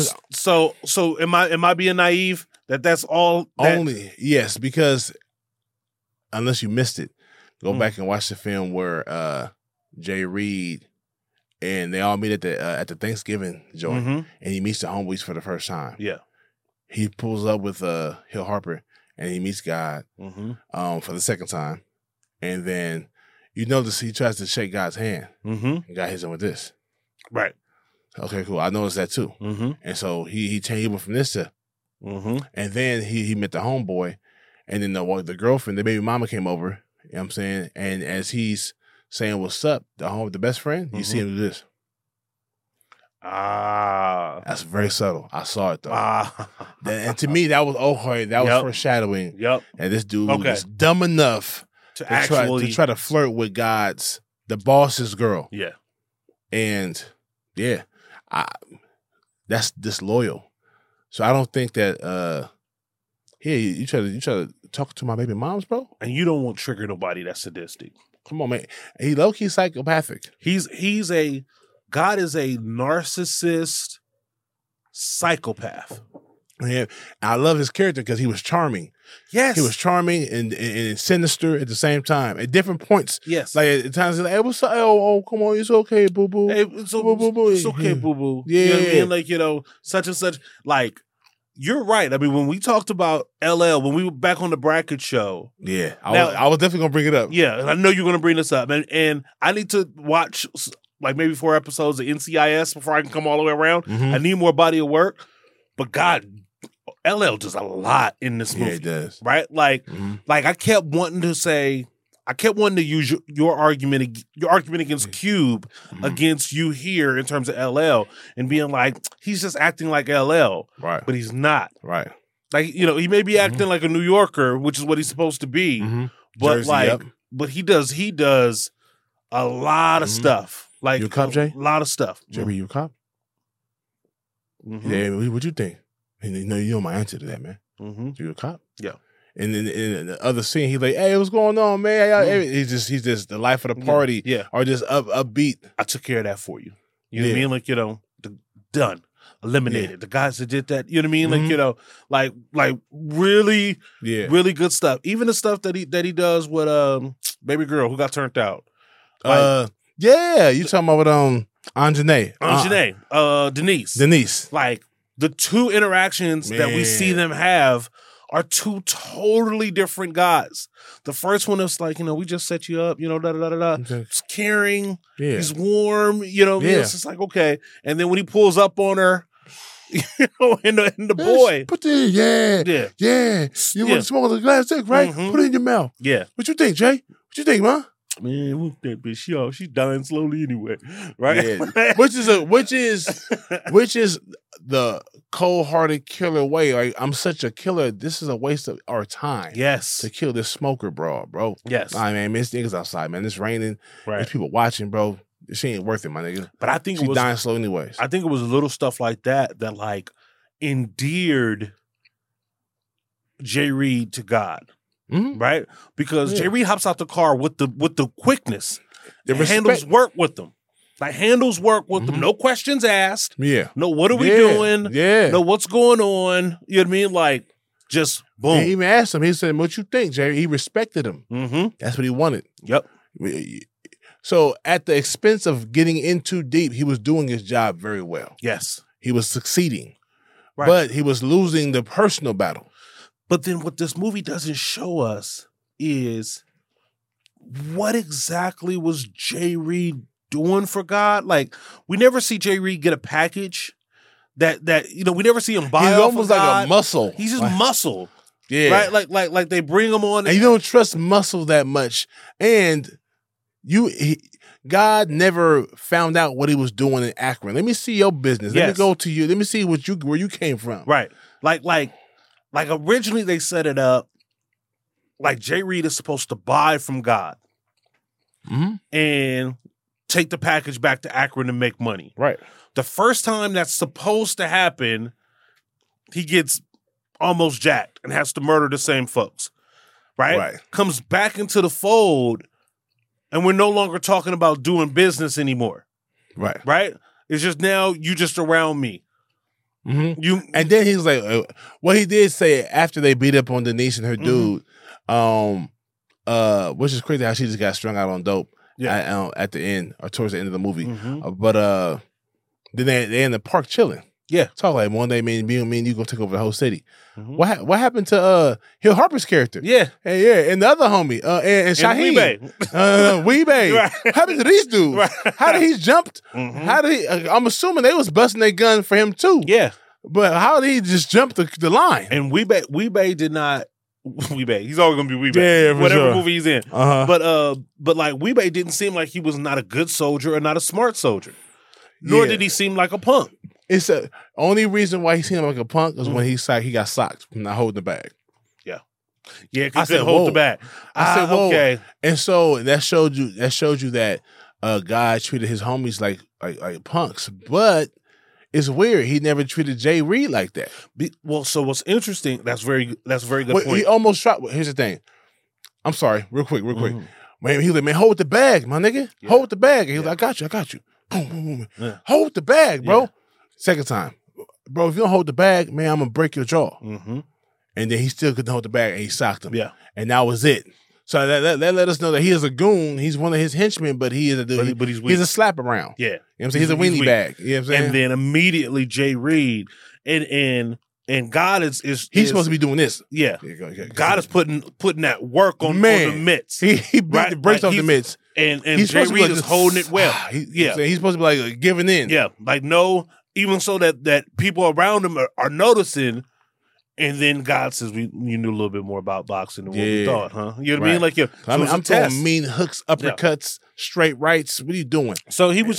am I being naive that's all? Only yes, because unless you missed it, go back and watch the film where Jay Reed and they all meet at the Thanksgiving joint, and he meets the homeboys for the first time. Yeah, he pulls up with Hill Harper, and he meets God for the second time, and then you notice he tries to shake God's hand, and God hits him with this. Right. Okay, cool. I noticed that too, and so he went from this to, and then he met the homeboy, and then the girlfriend, the baby mama came over. You know what I'm saying? And as he's saying what's up, the best friend, you see him do this. That's very subtle. I saw it though. And to me, that was was foreshadowing. Yep. And this dude is dumb enough to try to flirt with the boss's girl. Yeah. And yeah, that's disloyal. So I don't think that you try to talk to my baby moms, bro. And you don't want to trigger nobody that's sadistic. Come on, man. He low-key psychopathic. God is a narcissist psychopath. Yeah. I love his character because he was charming. Yes. He was charming and sinister at the same time. At different points. Yes. Like at times he's like, hey, what's up? Oh, come on, it's okay, boo-boo. Hey, it's okay, boo-boo. Yeah. You know what I mean? Like, such and such. Like, you're right. I mean, when we talked about LL, when we were back on the Bracket show. Yeah. I was definitely going to bring it up. Yeah. And I know you're going to bring this up. And I need to watch like maybe 4 episodes of NCIS before I can come all the way around. I need more body of work. But God, LL does a lot in this movie. Yeah, it does. Right? Like I kept wanting to use your argument against Cube against you here in terms of LL and being like, he's just acting like LL. Right. But he's not. Right. Like, he may be acting like a New Yorker, which is what he's supposed to be. But Jersey, but he does a lot of stuff. Like you a cop, Jay? A lot of stuff. Jerry, you a cop? Yeah, what you think? And you know my answer to that, man. You a cop? Yeah. And then in the other scene, he's like, "Hey, what's going on, man?" He's just the life of the party, or just upbeat. I took care of that for you. You know what I mean? Like done, eliminated. The guys that did that. You know what I mean? Like like really, really good stuff. Even the stuff that he does with baby girl who got turned out. Like, you talking about with Anjanae, Denise. Like the two interactions that we see them have are two totally different guys. The first one is like, we just set you up, Okay. He's caring, he's warm, it's just like, okay. And then when he pulls up on her, and the boy. Put it in, You want to smoke a glass dick, right? Put it in your mouth. Yeah. What you think, Jay? What you think, man? Man, look that bitch. She's dying slowly anyway, right? Yeah. which is the cold-hearted killer way. Like, I'm such a killer. This is a waste of our time. Yes, to kill this smoker, bro. Yes, man, it's niggas outside, man. It's raining. Right. There's people watching, bro. she ain't worth it, my nigga. But I think She's it was dying slow anyways. I think it was little stuff like that like endeared Jay Reed to God, right? Because Jay Reed hops out the car with the quickness, handles work with them, handles work with them. No questions asked. Yeah. No, what are we doing? Yeah. No, what's going on? You know what I mean? Like just boom. And he even asked him. He said, "What you think, Jay?" He respected him. That's what he wanted. Yep. So at the expense of getting in too deep, he was doing his job very well. Yes. He was succeeding. Right. But he was losing the personal battle. But then what this movie doesn't show us is what exactly was Jay Reed doing for God? Like, we never see Jay Reed get a package that we never see him buy He's off almost of like God. a muscle. He's just muscle. Yeah. Right? Like they bring him on. And you don't trust muscle that much. And God never found out what he was doing in Akron. Let me see your business. Let me go to you. Let me see where you came from. Right. Like originally they set it up like Jay Reed is supposed to buy from God and take the package back to Akron and make money. Right. The first time that's supposed to happen, he gets almost jacked and has to murder the same folks. Right? Comes back into the fold, and we're no longer talking about doing business anymore. Right? It's just now you just around me. And then he's like, what he did say after they beat up on Denise and her dude, which is crazy how she just got strung out on dope at the end or towards the end of the movie. But then they're in the park chilling. Yeah. Talk like one day, me and you gonna take over the whole city. What happened to Hill Harper's character? Yeah. And the other homie, and Shaheem. Weebay. What happened to these dudes? How did he jumped? How did he I'm assuming they was busting their gun for him too. Yeah. But how did he just jump the line? And Weebay did not Weebay. He's always gonna be Weebay. Yeah, for whatever sure. movie he's in. But like Weebay didn't seem like he was not a good soldier or not a smart soldier. Nor did he seem like a punk. It's the only reason why he seemed like a punk is when he got socked from not holding the bag. Yeah, because he couldn't hold the bag. I said, "Whoa!" Okay, and so that showed you that God treated his homies like punks, but it's weird. He never treated Jay Reed like that. So what's interesting? That's very good point. He almost shot. Here's the thing. I'm sorry, real quick. Man, he was like, "Man, hold the bag, my nigga. Hold the bag." And he was like, I got you. Boom, boom, boom. Yeah. Hold the bag, bro. Yeah. Second time, bro, if you don't hold the bag, man, I'm gonna break your jaw. And then he still couldn't hold the bag, and he socked him. Yeah, and that was it. So that let us know that he is a goon. He's one of his henchmen, but he is a dude. But he's a slap around. Yeah, you know what I'm saying? He's a weenie bag. You know what I'm saying? And then immediately Jay Reed and God is he's supposed to be doing this. Yeah, God is putting that work on the mitts. He breaks off the mitts, and Jay Reed is holding it well. He's supposed to be like giving in. Yeah, like no. Even so that people around him are noticing, and then God says, "You knew a little bit more about boxing than what we thought, huh?" You know what I mean? Like, I'm throwing mean hooks, uppercuts, straight rights. What are you doing? So he was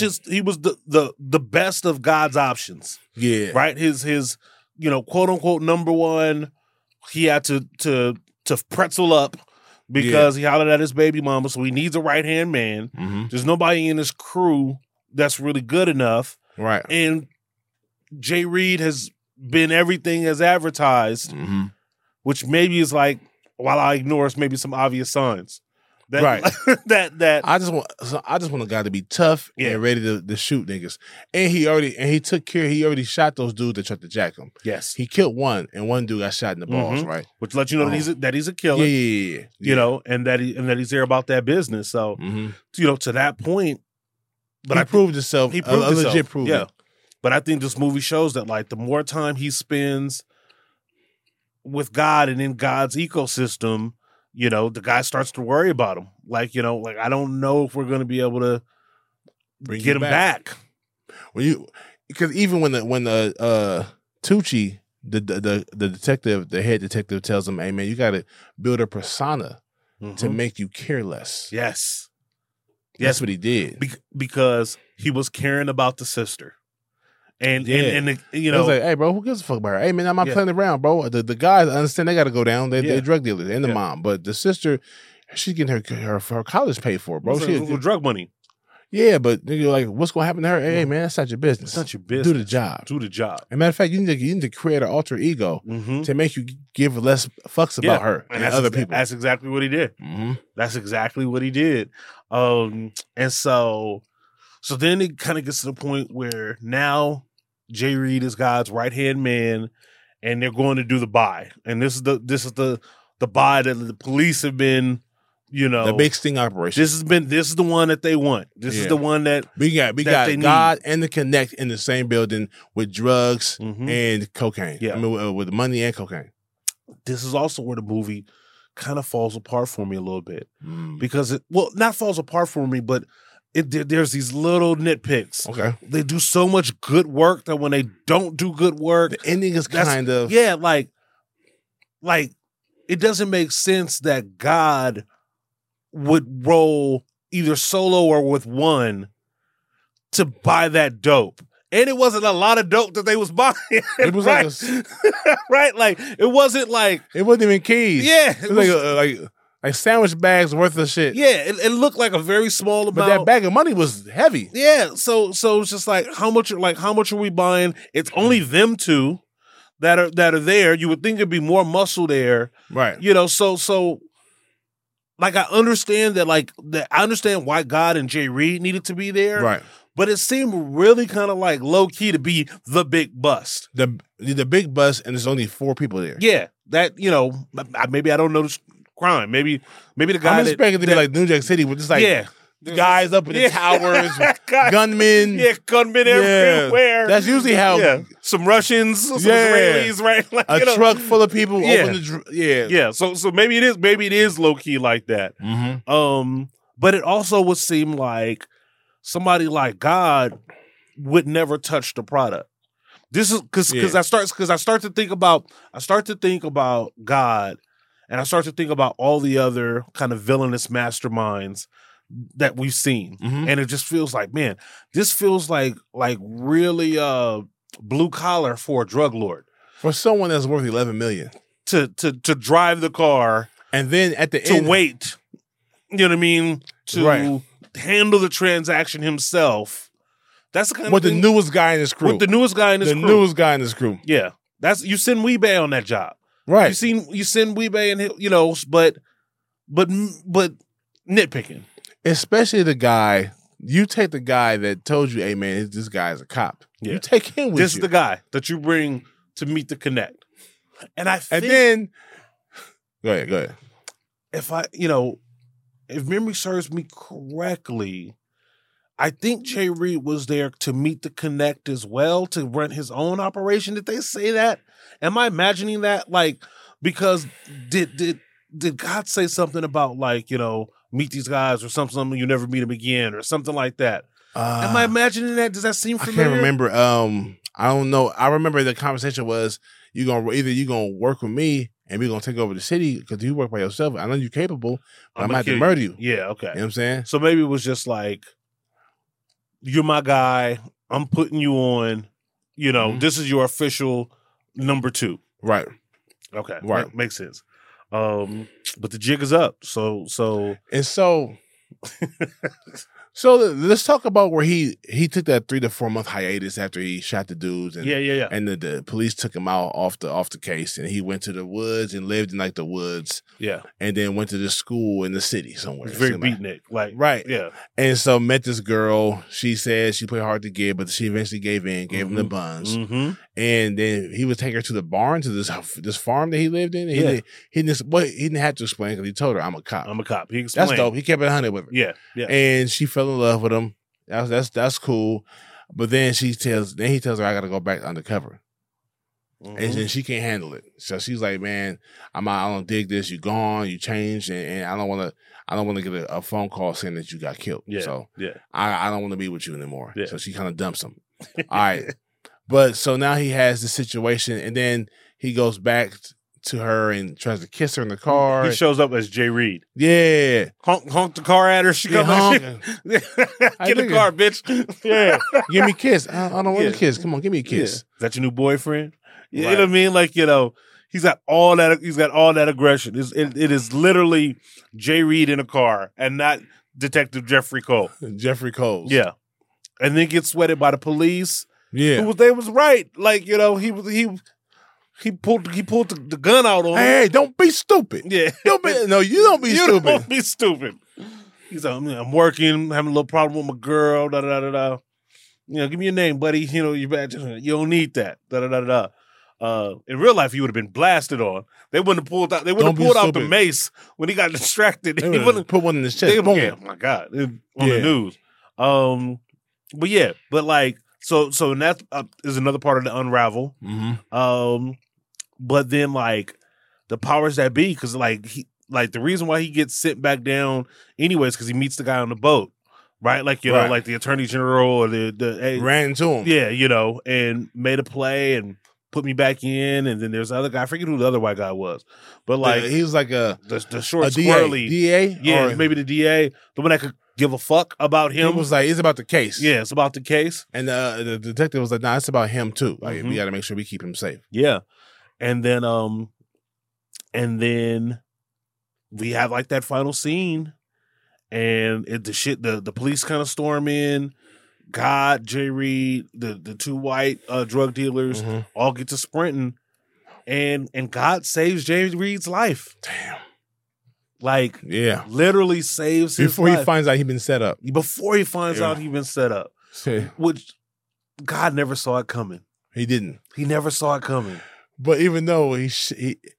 the best of God's options. Yeah, right. His quote unquote number one. He had to pretzel up because he hollered at his baby mama, so he needs a right hand man. There's nobody in his crew that's really good enough, right? And Jay Reed has been everything as advertised, which maybe is like, while I ignore maybe some obvious signs. That, that I just want a guy to be tough and ready to shoot niggas. And he already shot those dudes that tried to jack him. Yes. He killed one, and one dude got shot in the balls, right? Which lets you know that he's a killer. Yeah. You know, and that he's there about that business. So to that point, but he proved himself. He proved himself. Legit proved it. But I think this movie shows that, like, the more time he spends with God and in God's ecosystem, the guy starts to worry about him. Like, I don't know if we're going to be able to get him back. Because even when the Tucci, the detective, the head detective, tells him, "Hey man, you got to build a persona to make you care less." Yes, that's what he did because he was caring about the sister. And I was like, "Hey, bro, who gives a fuck about her? Hey, man, I'm not playing around, bro. The guys, I understand they got to go down. They're drug dealers and the mom, but the sister, she's getting her college paid for, bro. She's drug money. Yeah, but nigga, like, what's gonna happen to her? Hey, man, that's not your business. It's not your business. Do the job. Do the job. As a matter of fact, you need to create an alter ego to make you give less fucks about her and other people. That's exactly what he did. Mm-hmm. That's exactly what he did. And so then it kind of gets to the point where now Jay Reed is God's right hand man, and they're going to do the buy. And this is the buy that the police have been, the big sting operation. This is the one that they want. This is the one that we got God and the Connect in the same building with drugs and cocaine. Yeah, I mean with money and cocaine. This is also where the movie kind of falls apart for me a little bit because not falls apart for me, but there's these little nitpicks. Okay, they do so much good work that when they don't do good work, the ending is kind of like it doesn't make sense that God would roll either solo or with one to buy that dope. And it wasn't a lot of dope that they was buying. It was right? Right? Like, it wasn't even keys. Yeah. It was like sandwich bags worth of shit. Yeah, it looked like a very small amount. But that bag of money was heavy. Yeah. So it's just like how much are we buying? It's only them two that are there. You would think there'd be more muscle there. Right. So like I understand I understand why God and Jay Reed needed to be there. Right. But it seemed really kind of like low key to be the big bust. The big bust, and there's only 4 people there. Yeah. That, maybe I don't know the crime. Maybe the guy I'm expecting it to be like New Jack City with just like guys up in the towers, gunmen. Yeah, gunmen everywhere. That's usually how. Yeah. Some Russians, some Israelis, right? Like, a truck full of people. Open yeah. So maybe it is low key like that. Mm-hmm. But it also would seem like somebody like God would never touch the product. This is because I start to think about God, and I start to think about all the other kind of villainous masterminds that we've seen. And it just feels like, man, this feels like really blue collar for a drug lord. For someone that's worth $11 million. To drive the car. And then at the end. To wait. You know what I mean? To handle the transaction himself. That's the kind of the newest guy in his crew. With the newest guy in his crew. The newest guy in his crew. Yeah. You send Weebay on that job. Right. You send Weebay and but nitpicking. Especially the guy, you take the guy that told you, hey man, this guy is a cop. Yeah. You take him with you. This is the guy that you bring to meet the Connect. And then go ahead. If memory serves me correctly, I think Jay Reed was there to meet the Connect as well, to run his own operation. Did they say that? Am I imagining that? Like, because did God say something about meet these guys or something, you never meet them again or something like that? Am I imagining that? Does that seem familiar? I can't remember. I don't know. I remember the conversation was you're gonna work with me and we're gonna take over the city because you work by yourself. I know you're capable, but I'm gonna have to murder you. Yeah, okay. You know what I'm saying? So maybe it was just like, you're my guy. I'm putting you on. This is your official number 2. Right. Okay. Right. Makes sense. But the jig is up. So So let's talk about where he took that 3 to 4 month hiatus after he shot the dudes. And, And the police took him out off the case, and he went to the woods and lived in the woods. Yeah. And then went to the school in the city somewhere. Very beatnik. Right. Yeah. And so met this girl. She said she played hard to get, but she eventually gave in, gave him the buns. Mm-hmm. And then he would take her to the barn, to this farm that he lived in. He didn't have to explain because he told her, I'm a cop. He explained. That's dope. He kept it 100 with her. Yeah. Yeah. And she fell in love with him. That's cool. But then he tells her, I got to go back undercover. Mm-hmm. And then she can't handle it. So she's like, man, I don't dig this. You gone, you changed, and I don't want to get a phone call saying that you got killed. Yeah. So yeah. I don't want to be with you anymore. Yeah. So she kind of dumps him. All right. But so now he has the situation, and then he goes back to her and tries to kiss her in the car. He shows up as Jay Reed. Yeah. Honk the car at her. She comes like, get in the car, bitch. Yeah. Give me a kiss. I don't want a kiss. Come on, give me a kiss. Yeah. Is that your new boyfriend? You Right. know what I mean? Like, he's got all that aggression. It is literally Jay Reed in a car, and not Detective Jeffrey Cole. Jeffrey Coles. Yeah. And then gets sweated by the police. Yeah. They was right. Like, you know, he pulled the gun out on him. Hey, don't be stupid. Yeah. You don't be stupid. Don't be stupid. He's like, I'm working, having a little problem with my girl, da da da da. You know, give me your name, buddy. You know, you don't need that. Da da da da. In real life, he would have been blasted on. They wouldn't have pulled out. They would have pulled out the mace when he got distracted. They would've put one in his chest. Boom. Oh my god! On the news. But yeah, but like, so that is another part of the unravel. Mm-hmm. But then like the powers that be, because like the reason why he gets sent back down anyways, because he meets the guy on the boat. Right, like you know, like the attorney general or the ran into him. Yeah, you know, and made a play and put me back in. And then there's the other guy. I forget who the other white guy was, but like he was like the short a squirrely DA. Yeah, or, maybe the DA, the one that could give a fuck about him. He was like, it's about the case. Yeah, it's about the case. And the detective was like, nah, it's about him too. Like we got to make sure we keep him safe. Yeah, and then we have like that final scene. And the police kind of storm in. God, Jay Reed, the two white drug dealers all get to sprinting, and God saves Jay Reed's life. Damn, like literally saves his before life. he finds out he's been set up. Before he finds out he's been set up, which God never saw it coming. He didn't. He never saw it coming. But even though it's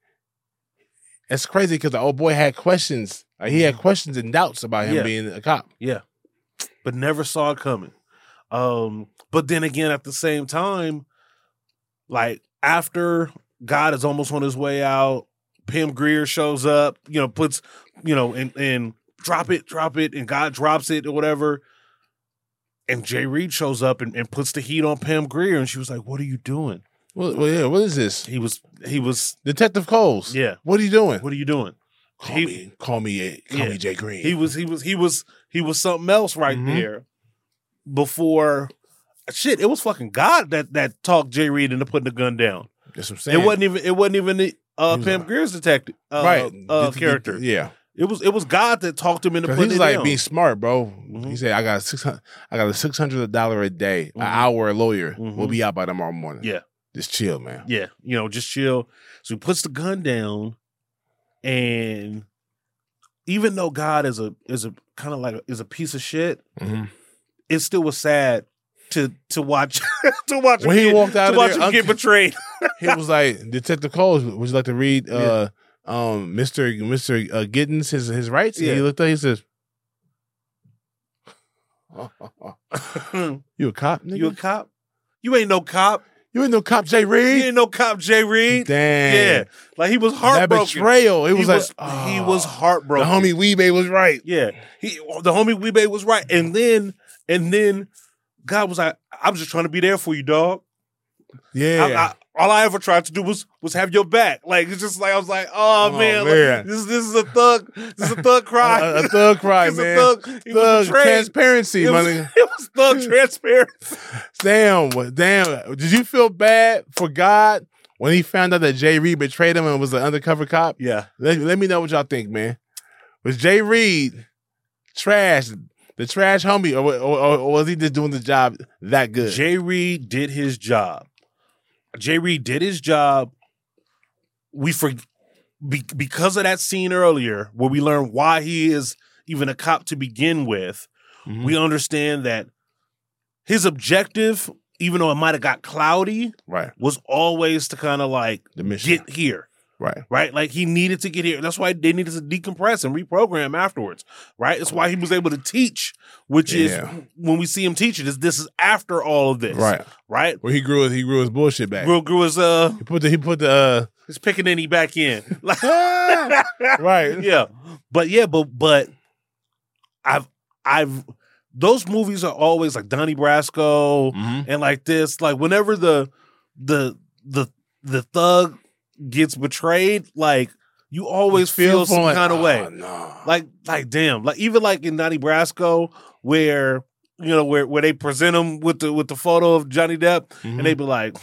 crazy because the old boy had questions. He had questions and doubts about him being a cop. Yeah. But never saw it coming. But then again, at the same time, like after God is almost on his way out, Pam Grier shows up, you know, puts, you know, and drop it, and God drops it or whatever. And Jay Reed shows up and puts the heat on Pam Grier, and she was like, "What are you doing?" Well, yeah, what is this? He was Detective Coles. Yeah. What are you doing? What are you doing? Call me Jay Green. He was something else right there before shit. It was fucking God that talked Jay Reed into putting the gun down. That's what I'm saying. It wasn't even Pam Grier's detective character. Yeah. It was God that talked him into putting it down. He's like being smart, bro. He said, I got a $600 a day, an hour a lawyer. We'll be out by tomorrow morning. Yeah. Just chill, man. Yeah. You know, just chill. So he puts the gun down. And even though God is a kind of like is a piece of shit, it still was sad to watch when he walked out to watch him get betrayed. He was like, Detective Coles, would you like to read Mr. Giddens his rights? Yeah. And he looked up, he says, "You a cop, nigga? You a cop? You ain't no cop. You ain't no cop, Jay Reed. You ain't no cop, Jay Reed." Damn. Yeah. Like he was heartbroken. That betrayal. He was heartbroken. The homie Weebay was right. Yeah. The homie Weebay was right. And then God was like, "I'm just trying to be there for you, dog." Yeah. All I ever tried to do was have your back. Like it's just like I was like, oh man. Like, this is a thug. This is a thug cry. a thug cry, man. Thug transparency, money. It was thug transparency. Damn. Did you feel bad for God when he found out that Jay Reed betrayed him and was an undercover cop? Yeah. Let me know what y'all think, man. Was Jay Reed the trash homie, or was he just doing the job that good? Jay Reed did his job. Because of that scene earlier where we learn why he is even a cop to begin with, we understand that his objective, even though it might have got cloudy, was always to kind of like get here. Right? Like he needed to get here. That's why they needed to decompress and reprogram afterwards. Right? That's why he was able to teach, which is when we see him teaching, this is after all of this. Right? Where he grew his bullshit back. Grew his he put the his pickaninny back in. Right. Yeah. But I've those movies are always like Donnie Brasco and like this. Like whenever the thug gets betrayed, like you always feel some kind of way. No. Like damn. Like even like in Donnie Brasco, where you know where they present him with the photo of Johnny Depp, and they be like,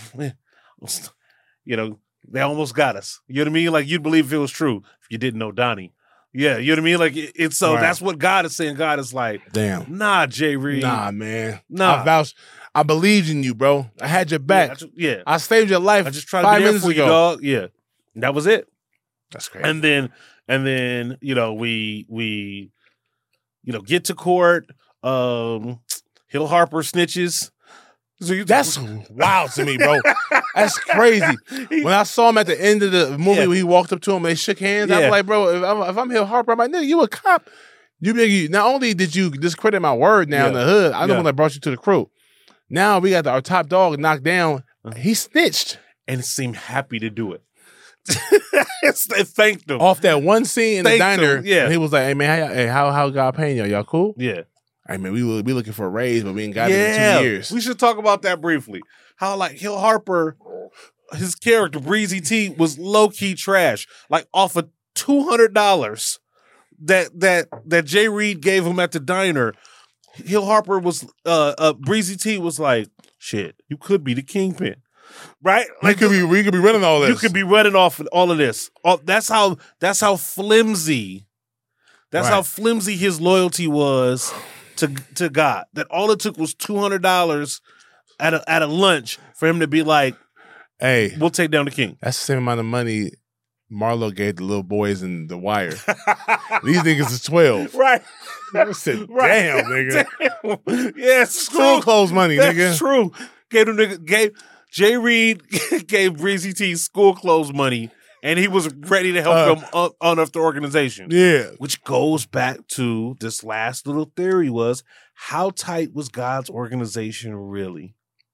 you know, they almost got us. You know what I mean? Like you'd believe if it was true if you didn't know Donnie. Yeah, you know what I mean? Like, it's so Right. that's what God is saying. God is like, Damn. nah, Jay Reed. Nah, man. Nah. I vouched. I believed in you, bro. I had your back. Yeah. I saved your life. I just tried 5 to be there minutes for ago. you, dog. Yeah. And that was it. That's crazy. And then, you know, we you know, get to court. Hill Harper snitches. So That's wild to me, bro. That's crazy. When I saw him at the end of the movie, Yeah. when he walked up to him and they shook hands, I Yeah. was like, bro, if I'm Hill Harper, I'm like, nigga, you a cop. Not only did you discredit my word now in Yeah. the hood, I'm the Yeah. one that brought you to the crew. Now we got our top dog knocked down. He snitched and seemed happy to do it. They thanked him. off that one scene in the Thanked diner. him, yeah. And he was like, hey, man, how God paying y'all? Y'all cool? Yeah. Hey, man, we looking for a raise, but we ain't got it in 2 years. We should talk about that briefly. How like Hill Harper, his character Breezy T was low key trash. Like off of $200 that Jay Reed gave him at the diner. Hill Harper was Breezy T was like, shit, you could be the kingpin, right? We could be running all this. You could be running off all of this. That's how flimsy. That's Right. how flimsy his loyalty was to God. That all it took was $200 at a lunch for him to be like, Hey, "We'll take down the king." that's the same amount of money Marlo gave the little boys in The Wire. These niggas is 12. Right. I said, Right. damn, nigga. Damn. Yeah, it's School true. clothes money, That's nigga. true. Gave Jay Reed gave Breezy T school clothes money, and he was ready to help him unearth the organization. Yeah. Which goes back to this last little theory was, how tight was God's organization really?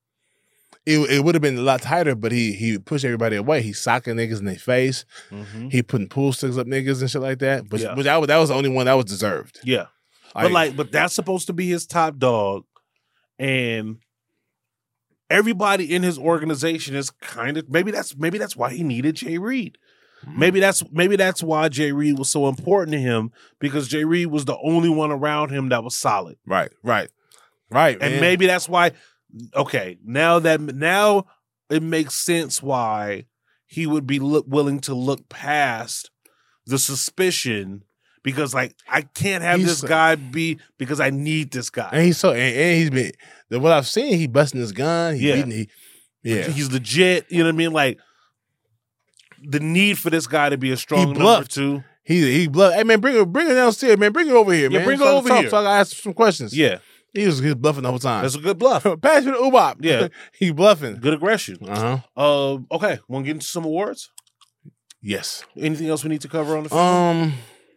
It would have been a lot tighter, but he pushed everybody away. He socking niggas in their face. Mm-hmm. He putting pool sticks up niggas and shit like that. But, Yeah. but that was the only one that was deserved. Yeah. But that's supposed to be his top dog. And everybody in his organization is kind of maybe that's why he needed Jay Reed. Maybe that's why Jay Reed was so important to him, because Jay Reed was the only one around him that was solid. Right. And man. maybe that's why, okay, now it makes sense why he would be willing to look past the suspicion, because like, I can't have He's- this guy be, because I need this guy. And he's he's been what I've seen. He busting his gun. He Yeah. beating. Yeah. He's legit. You know what I mean? Like, the need for this guy to be a strong number bluffed. two. He bluffed. Hey man, bring her downstairs, man. Bring her over here, Yeah, man. bring her So I over can talk, here. so I can ask some questions. Yeah, He was bluffing the whole time. that's a good bluff. Pass me the Ubop. Yeah. he bluffing. Good aggression. Uh-huh. Okay, want to get into some awards? Yes. Anything else we need to cover on the film?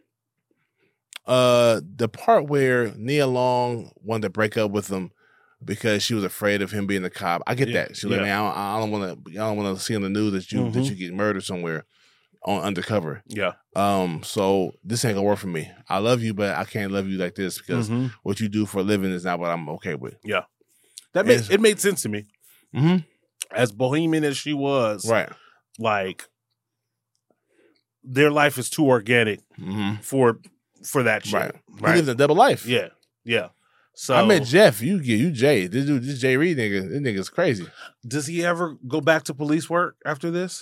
The part where Nia Long wanted to break up with him because she was afraid of him being a cop. I get Yeah. that. She was like, Yeah. man, I don't want to see on the news that you get murdered somewhere on undercover. Yeah. So this ain't gonna work for me. I love you, but I can't love you like this because Mhm. what you do for a living is not what I'm okay with. Yeah. Yes. It made sense to me. Mm-hmm. As bohemian as she was, Right. like, their life is too organic Mm-hmm. for that shit. Right. He lives a double life. Yeah. Yeah. So I met Jeff. You Jay. This Jay Reed nigga. This nigga's crazy. does he ever go back to police work after this?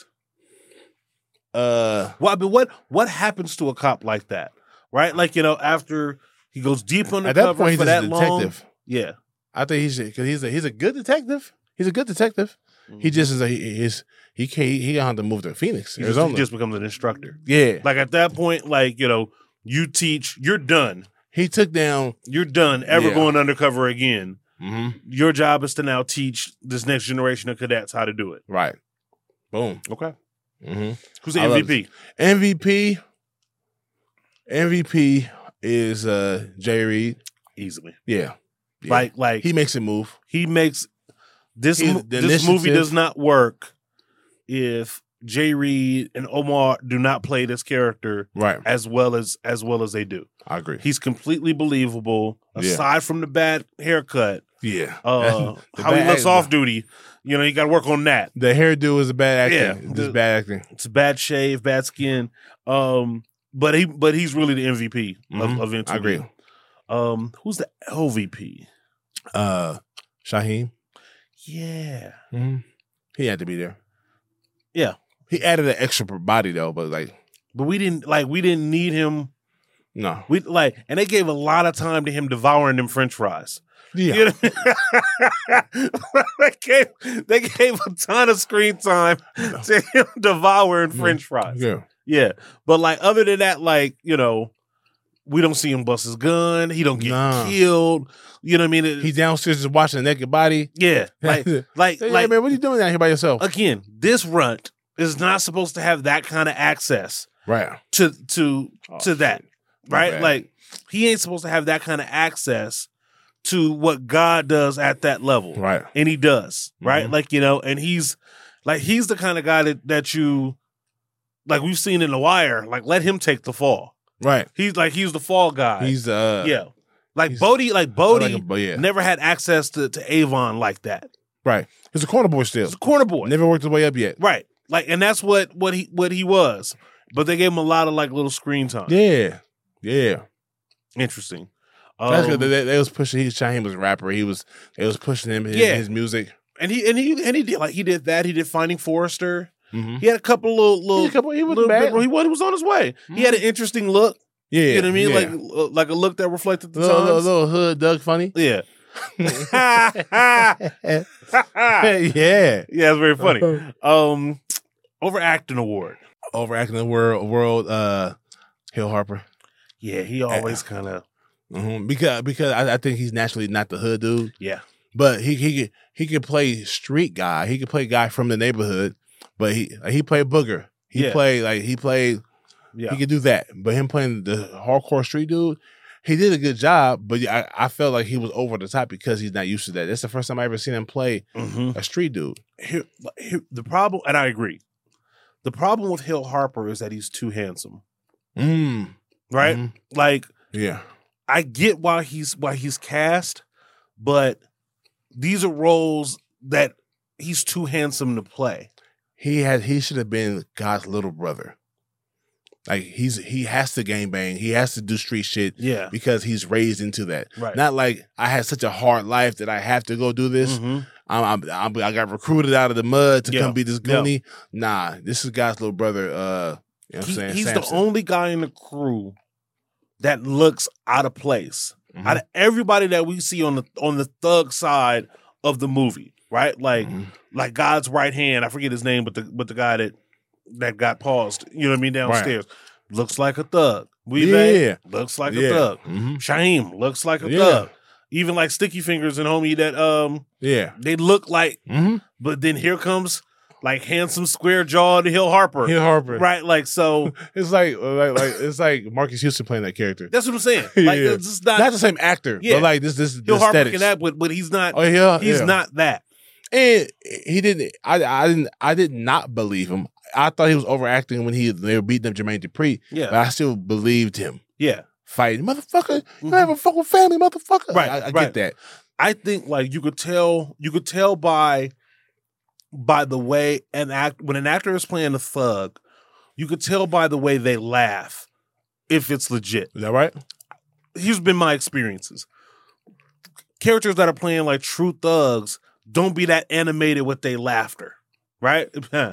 Uh, Well, I mean, what happens to a cop like that, right? Like, you know, after he goes deep at undercover that point, he's for just that a long, detective. yeah, I think he should, because he's a good detective. He's a good detective. He just is he gonna have to move to Phoenix, he Arizona. just becomes an instructor. Yeah, Like at that point, like, you know, you teach, you're done. he took down. You're done ever Yeah. going undercover again. Mm-hmm. Your job is to now teach this next generation of cadets how to do it. Right. Boom. Okay. Mm-hmm. Who's the I love MVP? MVP is Jay Reed. Easily. Yeah. Yeah. Like He makes it move. he makes this He's the this movie initiative. does not work if Jay Reed and Omar do not play this character Right. as well as they do. I agree. He's completely believable, Yeah. aside from the bad haircut. Yeah. How The he bad looks acting. off duty. You know, you got to work on that. The hairdo is a bad Yeah. acting. Just bad acting. It's a bad shave, bad skin. But he's really the MVP Mhm. of Interview. I agree. Who's the LVP? Shaheem. Yeah. Mm-hmm. He had to be there. Yeah. He added an extra body though, but like But we didn't need him No. And they gave a lot of time to him devouring them French fries. Yeah. You know? they gave a ton of screen time to him devouring French fries. Yeah. Yeah. But like other than that, like, you know, we don't see him bust his gun. He don't get killed. You know what I mean? He downstairs just watching a naked body. Yeah. Like, Hey, like, man, what are you doing down here by yourself? Again, this runt is not supposed to have that kind of access Right. to that. Shit. Right? bad. Like, he ain't supposed to have that kind of access to what God does at that level. Right. And he does. Right? Mhm. Like, you know, and he's the kind of guy that you, like we've seen in The Wire, like, let him take the fall. Right. He's the fall guy. He's yeah. Like he's- Bodie yeah. never had access to Avon like that. Right. He's a corner boy still. He's a corner boy. Never worked his way up yet. Right. Like, and that's what he was. But they gave him a lot of like little screen time. Yeah. Yeah. Interesting. That's good. They was pushing. He was a rapper. They was pushing him his music. And he did like he did that. He did Finding Forrester. Mm-hmm. He had a couple little. He was little bad. bit- he was on his way. He had an interesting look. Yeah. You know what I mean? Yeah. Like a look that reflected the little times. hood Doug funny. Yeah. Yeah. Yeah, it's very funny. Overacting award. Overacting the world. Hill Harper. Yeah, he always kind of. Mm-hmm. Because I think he's naturally not the hood dude. Yeah. But he could play street guy. He could play guy from the neighborhood. But he played booger. He played. Yeah. He could do that. But him playing the hardcore street dude, he did a good job. But I felt like he was over the top because he's not used to that. That's the first time I ever seen him play a street dude. Here, the problem, and I agree. The problem with Hill Harper is that he's too handsome. Right? Mhm. Like, Yeah. I get why he's cast, but these are roles that he's too handsome to play. He should have been God's little brother. Like he has to gangbang. He has to do street shit. Yeah. Because he's raised into that. Right. Not like I had such a hard life that I have to go do this. Mhm. I got recruited out of the mud to Yeah. come be this goonie. Nah, this is God's little brother. You know what I'm saying? He's Samson. the only guy in the crew that looks out of place. Mhm. Out of everybody that we see on the thug side of the movie, right? Like Mhm. like God's right hand. I forget his name, but the guy that got paused. You know what I mean? Downstairs looks like a thug. Yeah. Looks like a Yeah. thug. Mhm. Shaheem looks like a Yeah. thug. Even like Sticky Fingers and homie that Yeah. they look like. Mm-hmm. But then here comes like handsome square jawed Hill Harper. Hill Harper. Right, like so. It's like it's like Marcus Houston playing that character. That's what I'm saying. Like Yeah. it's just not Not the same actor, Yeah. but like this Hill Harper aesthetics. can act, but he's not. Oh yeah, he's yeah. not that. And he didn't. I did not believe him. I thought he was overacting when they were beating up Jermaine Dupri. Yeah. but I still believed him. Yeah, Fighting, motherfucker. You have a fucking family, motherfucker. Right, I right. get that. I think like you could tell by the way when an actor is playing a thug, you could tell by the way they laugh if it's legit. Is that right? Here's been my experiences. Characters that are playing like true thugs don't be that animated with their laughter, right?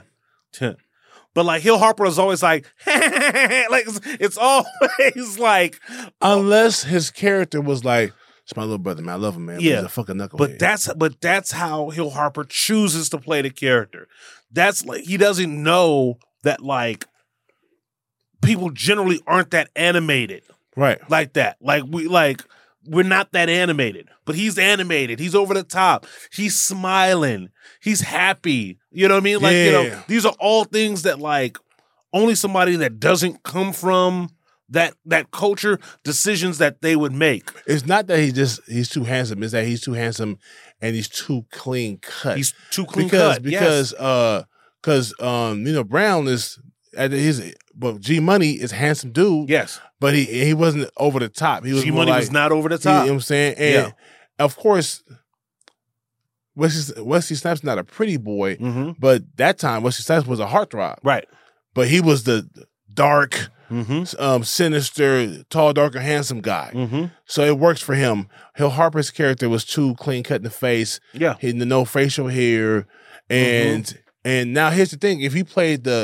But like Hill Harper is always like, like it's always like, Unless his character was like, "It's my little brother, man. I love him, man. But Yeah. he's a fucking knucklehead." but that's how Hill Harper chooses to play the character. That's like he doesn't know that like people generally aren't that animated right. like that. We're not that animated, but he's animated. He's over the top. He's smiling. He's happy. You know what I mean? Like, you know, Yeah. these are all things that like only somebody that doesn't come from that culture, decisions that they would make. It's not that he's too handsome. It's that he's too handsome and he's too clean cut. He's too clean because cut. because Nino Brown is at but G Money is a handsome dude. Yes. But he wasn't over the top. He was G more Money like, was not over the You know top. what I'm saying? And Yeah. of course, Wesley Snipes not a pretty boy, Mm-hmm. but that time Wesley Snipes was a heartthrob. Right. But he was the dark, Mm-hmm. sinister, tall, dark, and handsome guy. Mm-hmm. So it works for him. Hill Harper's character was too clean cut in the face. Yeah. He had no facial hair, and now here's the thing: if he played the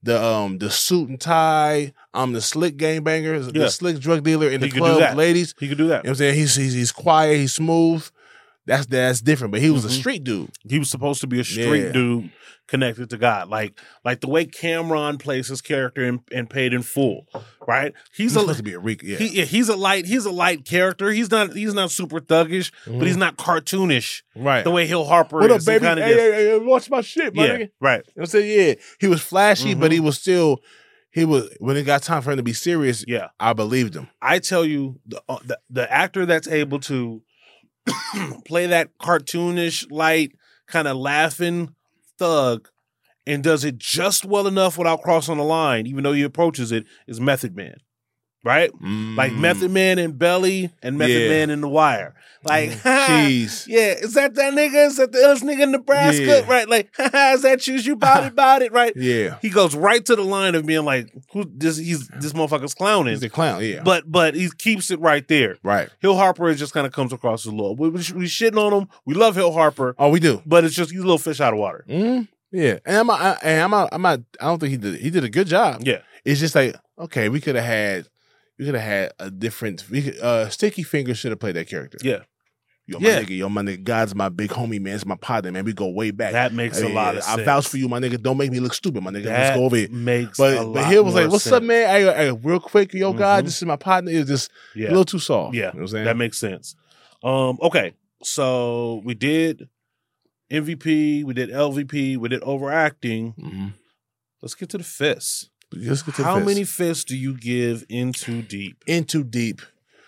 the suit and tie. I'm the slick gangbanger, Yeah. the slick drug dealer in the He could do club, that. ladies. He could do that. You know what I'm saying? He's quiet, he's smooth. That's different. But he was a street dude. He was supposed to be a street Yeah. dude connected to God, like the way Cameron plays his character in Paid in Full, right? He's supposed to be a Rico. Yeah. He's a light character. He's not super thuggish, but he's not cartoonish. Right. The way Hill Harper What up, is. baby? Kinda Hey, watch my shit, my yeah, nigga. right. You know what I'm saying? Yeah. He was flashy, but he was still, when it got time for him to be serious, Yeah. I believed him. I tell you, the actor that's able to play that cartoonish, light, kind of laughing thug and does it just well enough without crossing the line, even though he approaches it, is Method Man. Right? Like Method Man in Belly and Method Yeah. Man in The Wire. Like, Jeez. yeah, is that nigga? Is that the illest nigga in Nebraska? Yeah. Right? Like, is that you about it? Right? Yeah. He goes right to the line of being like, this motherfucker's clowning. He's a clown, yeah. But he keeps it right there. Right. Hill Harper just kind of comes across as low. We shitting on him. We love Hill Harper, Oh, we do. but it's just he's a little fish out of water. Yeah. And I don't think he did a good job. Yeah. It's just like, okay, we could have had a different. Sticky Fingers should have played that character. Yeah. Yo, Yeah. my nigga, God's my big homie, man. It's my partner, man. We go way back. That makes a lot of I sense. vouch for you, my nigga. Don't make me look stupid, my nigga. Let's That go over here. makes a But lot he was like, more "What's up, sense. man? Hey, real quick, yo, God, this is my partner." It was just Yeah. a little too soft. Yeah, You know what I'm saying? that makes sense. Okay, so we did MVP, we did LVP, we did overacting. Mhm. Let's get to the fists. Let's get to the How fist. many fists do you give Into Deep? Into Deep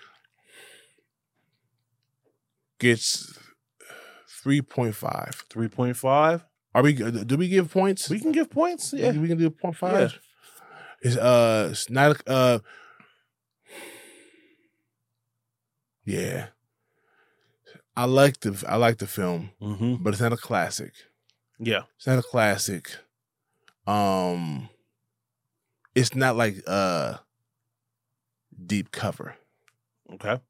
gets 3.5. 3.5. Are we? Do we give points? We can give points. Yeah. We can do 0.5. It's not yeah. I like the film, Mm-hmm. but it's not a classic. Yeah. It's not a classic. It's not like Deep Cover. Okay.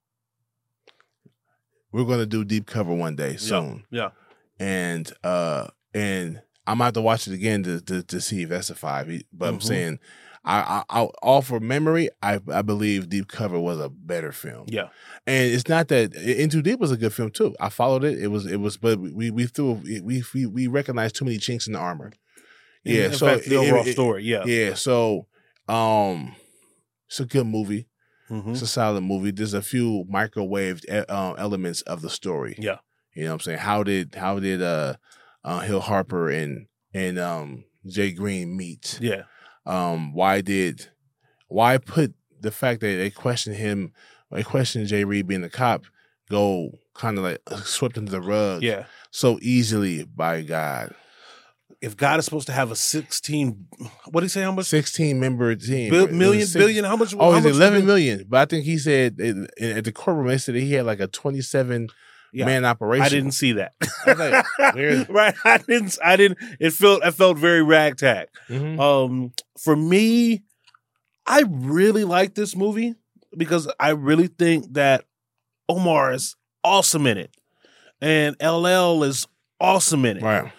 We're gonna do Deep Cover one day soon. Yeah. And I'm gonna have to watch it again to see if that's a 5. But I'm saying, I all for memory, I believe Deep Cover was a better film. Yeah. And it's not that Into Deep was a good film too. I followed it. It was, but we recognized too many chinks in the armor. Yeah. In So fact, the overall story. Yeah. Yeah. So it's a good movie. Mm-hmm. It's a solid movie. There's a few microwaved elements of the story. Yeah. You know what I'm saying? How did Hill Harper and Jay Green meet? Yeah. Why put the fact that they questioned Jay Reed being a cop, go kind of like swept under the rug Yeah. so easily by God? If God is supposed to have a 16, what did he say? How much? 16-member team. Billion? How much? Oh, how it's much 11 million. But I think he said at the courtroom, they said he had like a 27-man operation. I didn't see that. I was like, where- Right. I didn't. It felt very ragtag. Mhm. For me, I really like this movie because I really think that Omar is awesome in it. And LL is awesome in it. Right.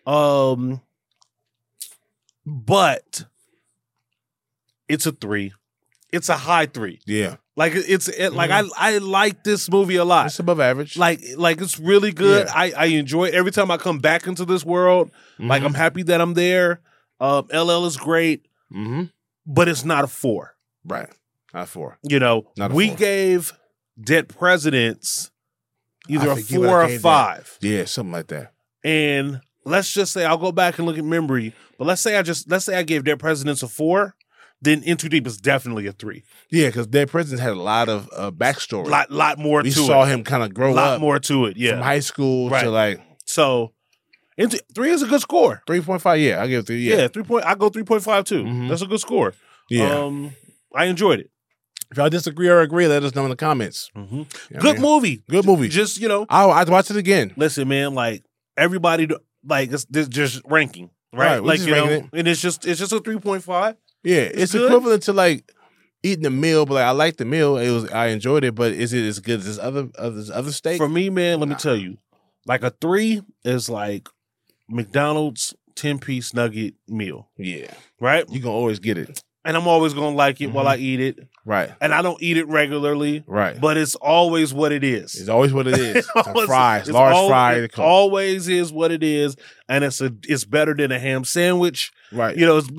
But it's a 3. It's a high 3. Yeah. Like I like this movie a lot. It's above average. Like it's really good. Yeah. I enjoy it every time I come back into this world. Like I'm happy that I'm there. LL is great, but it's not a 4. Right. Not 4. You know, Not a we 4. gave Dead Presidents either I a forget what 4 I or gave 5. that. Yeah, something like that. And let's just say I'll go back and look at memory, but let's say I gave Dead Presidents a 4, then Into Deep is definitely a 3. Yeah, because Dead Presidents had a lot of backstory. Lot more we to it. saw him kind of grow lot up more to it. Yeah. from high school Right. to like So Into 3 is a good score. 3.5. Yeah, I give it 3. Yeah, Yeah. 3 point. I go 3.5 too. Mhm. That's a good score. Yeah. I enjoyed it. If y'all disagree or agree, let us know in the comments. You know what I Good mean? movie. Good movie. Just I'd watch it again. listen, man. Like everybody, like it's just ranking, Right, right? we're Like just you know, ranking and it's just a 3.5. Yeah, it's good. equivalent to like eating a meal, but like I liked the meal. I enjoyed it, but is it as good as this other steak? For me, man, let me tell you, like a 3 is like McDonald's 10-piece nugget meal, Yeah. right? You gonna always get it. And I'm always gonna like it while I eat it. Right. And I don't eat it regularly. Right. But it's always what it is. It's always what it is. Some fries, It's large fry. It always is what it is, and it's better than a ham sandwich. Right.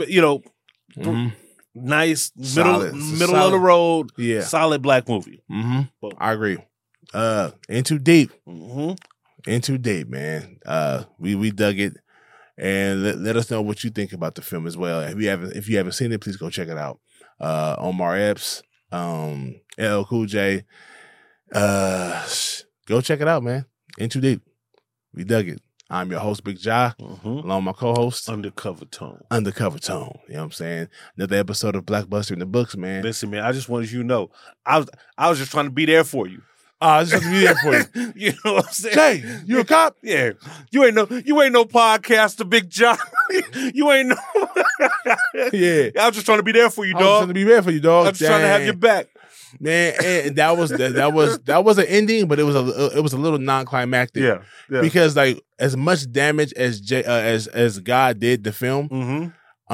Nice Solid. middle of the road. Yeah. Solid black movie. Mm-hmm. I agree. In Too Deep. Mm-hmm. In Too Deep, man. We dug it, and let us know what you think about the film as well. If you haven't seen it, please go check it out. Omar Epps, LL Cool J. Go check it out, man. In Too Deep. We dug it. I'm your host, Big Ja, along with my co-host, Undercover Tone. You know what I'm saying? Another episode of Blockbuster in the books, man. Listen, man, I just wanted you to know, I was just trying to be there for you. I just have to be there for you. You know what I'm saying? Jay, you a cop? Yeah. You ain't no podcaster, Big Ja. You ain't no. Yeah. I was just trying to be there for you, I was dog. trying to be there for you, dog. I was just trying to have your back. Man, and that was an ending, but it was a little non-climactic. Yeah. Because like as much damage as as God did the film,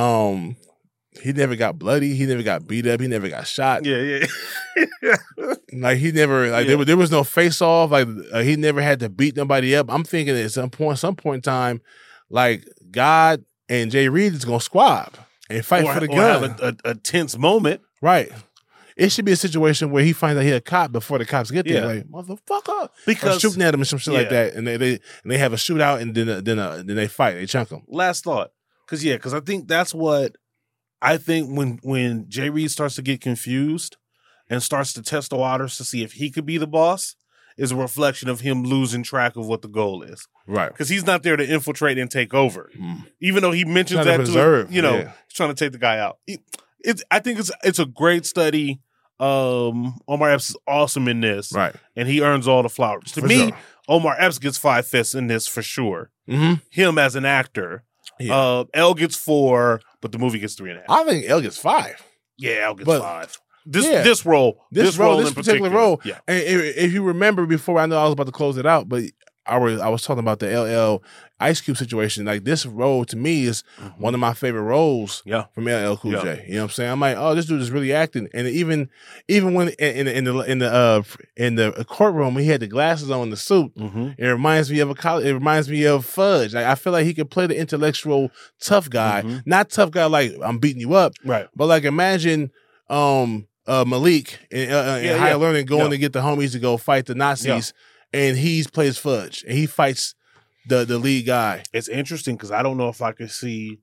he never got bloody, he never got beat up, he never got shot. Yeah. Like he never there was no face off. Like he never had to beat nobody up. I'm thinking at some point in time, like God and Jay Reed is gonna squab and fight for the gun. Have a tense moment. Right. It should be a situation where he finds out he's a cop before the cops get there. Yeah. Like, motherfucker. Because or shooting at him and some shit like that. And they have a shootout and then they fight. They chunk him. Last thought. Because I think that's what when Jay Reed starts to get confused and starts to test the waters to see if he could be the boss is a reflection of him losing track of what the goal is. Right. Because he's not there to infiltrate and take over. Even though he mentions Trying that to preserve, he's trying to take the guy out. I think it's a great study. Omar Epps is awesome in this. Right. And he earns all the flowers. To me, Omar Epps gets 5 fists in this for sure. Him as an actor. Yeah. L gets 4, but the movie gets 3.5. I think L gets 5. Yeah, L gets 5. This role in particular role. Yeah. And if you remember before, I know I was about to close it out, but I was talking about the LL Ice Cube situation. Like this role to me is one of my favorite roles from LL Cool J. You know what I'm saying? I'm like, oh, this dude is really acting. And even when in the courtroom when he had the glasses on, the suit, it reminds me of Fudge. Like I feel like he could play the intellectual tough guy, not tough guy like I'm beating you up, right? But like imagine Malik in Higher Learning going to get the homies to go fight the Nazis. And he plays Fudge, and he fights the lead guy. It's interesting because I don't know if I could see,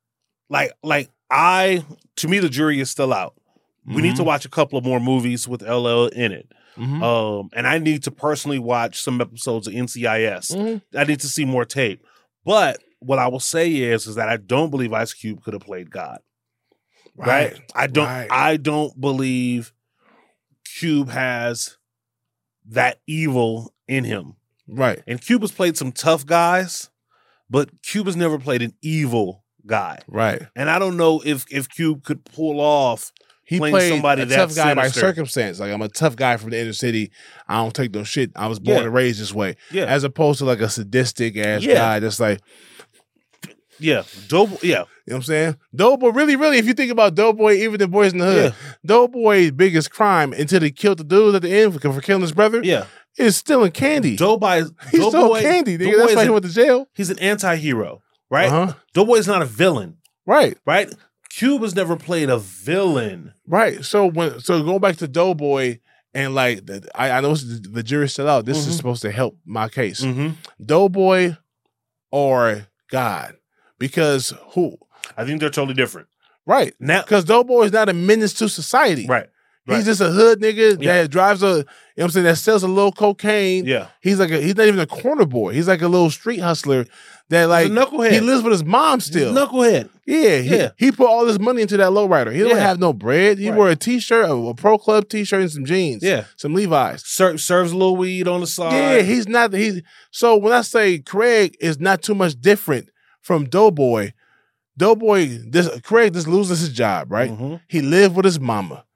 to me, the jury is still out. We need to watch a couple of more movies with LL in it. And I need to personally watch some episodes of NCIS. I need to see more tape. But what I will say is that I don't believe Ice Cube could have played God. Right? I don't believe Cube has that evil in him. Right. And Cube has played some tough guys, but Cube has never played an evil guy. Right. And I don't know if Cube could pull off playing played somebody a that's tough guy by sinister. circumstance. Like I'm a tough guy from the inner city. I don't take no shit. I was born and raised this way. Yeah. As opposed to like a sadistic ass guy that's like Doughboy. Yeah. You know what I'm saying? Doughboy, really, if you think about Doughboy, even the Boys in the Hood, Doughboy's biggest crime until he killed the dude at the end for killing his brother is stealing candy. He stole candy, nigga. That's why he went to jail. He's an anti-hero, right? Doughboy's not a villain. Right. Right? Cube has never played a villain. Right. So going back to Doughboy and like I know the jury's still out. This is supposed to help my case. Doughboy or God. Because who? I think they're totally different. Right. Now, because Doughboy is not a menace to society. Right. He's just a hood nigga that drives you know what I'm saying, that sells a little cocaine. Yeah. He's not even a corner boy. He's like a little street hustler that like he's a knucklehead. He lives with his mom still. He's a knucklehead. Yeah. He put all his money into that lowrider. He don't have no bread. He wore a t-shirt, a Pro Club t-shirt and some jeans. Yeah. Some Levi's. Serves a little weed on the side. Yeah, so when I say Craig is not too much different from Doughboy, Craig just loses his job, right? He lived with his mama.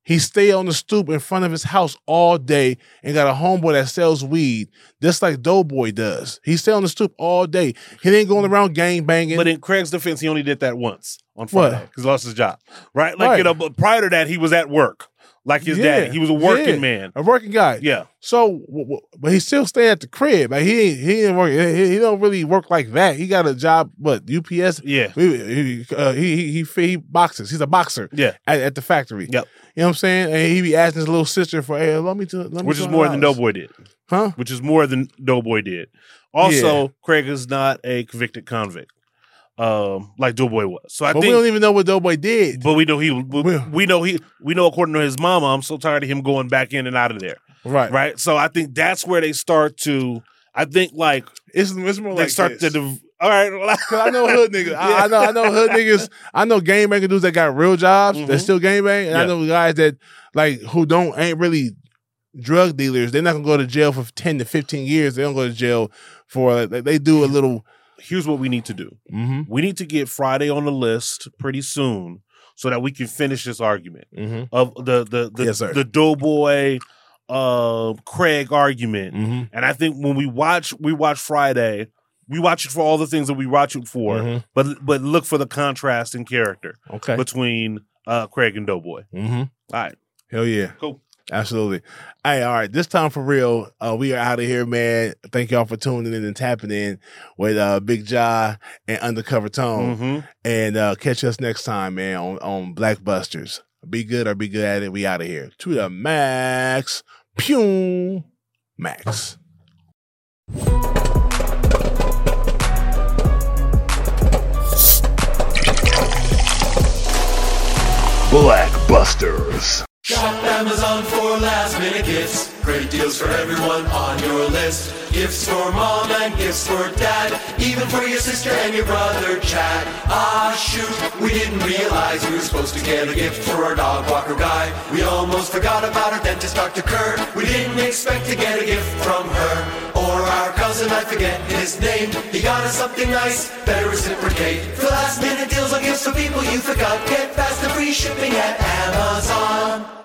He stay on the stoop in front of his house all day and got a homeboy that sells weed, just like Doughboy does. He stay on the stoop all day. He ain't going around gang banging. But in Craig's defense, he only did that once on Friday because he lost his job. Right? Like, but prior to that, he was at work. Like his daddy. He was a working man. A working guy. Yeah. So, but he still stay at the crib. Like he ain't work. He don't really work like that. He got a job, UPS? Yeah. He boxes. He's a boxer. Yeah. At the factory. Yep. You know what I'm saying? And he be asking his little sister for, hey, let me Which is more than Doughboy did. Huh? Which is more than Doughboy did. Also, Craig is not a convicted convict. Like Doughboy was. So I think we don't even know what Doughboy did. But we know we know according to his mama, I'm so tired of him going back in and out of there. Right. Right. So I think that's where they start to it's more they like start this. to all right. I know hood niggas. I know hood niggas. I know gangbanging dudes that got real jobs that still gangbang, and I know guys that who ain't really drug dealers. They're not gonna go to jail for 10 to 15 years. They don't go to jail for they do a little. Here's what we need to do. Mm-hmm. We need to get Friday on the list pretty soon so that we can finish this argument of the Doughboy Craig argument. Mm-hmm. And I think when we watch Friday, we watch it for all the things that we watch it for, but look for the contrast in character between Craig and Doughboy. Mm-hmm. All right. Hell yeah. Cool. Absolutely. Hey, all right. This time for real, we are out of here, man. Thank y'all for tuning in and tapping in with Big Ja and Undercover Tone. And catch us next time, man, on Blackbusters. Be good or be good at it. We out of here. To the max. Pew. Max. Blackbusters. Shop Amazon for last minute gifts. Great deals for everyone on your list. Gifts for mom and gifts for dad. Even for your sister and your brother Chad. Ah shoot, we didn't realize we were supposed to get a gift for our dog walker guy. We almost forgot about our dentist Dr. Kerr. We didn't expect to get a gift from her. Or our cousin, I forget his name. He got us something nice, better reciprocate. For last minute deals on gifts for people you forgot. Get fast and free shipping at Amazon.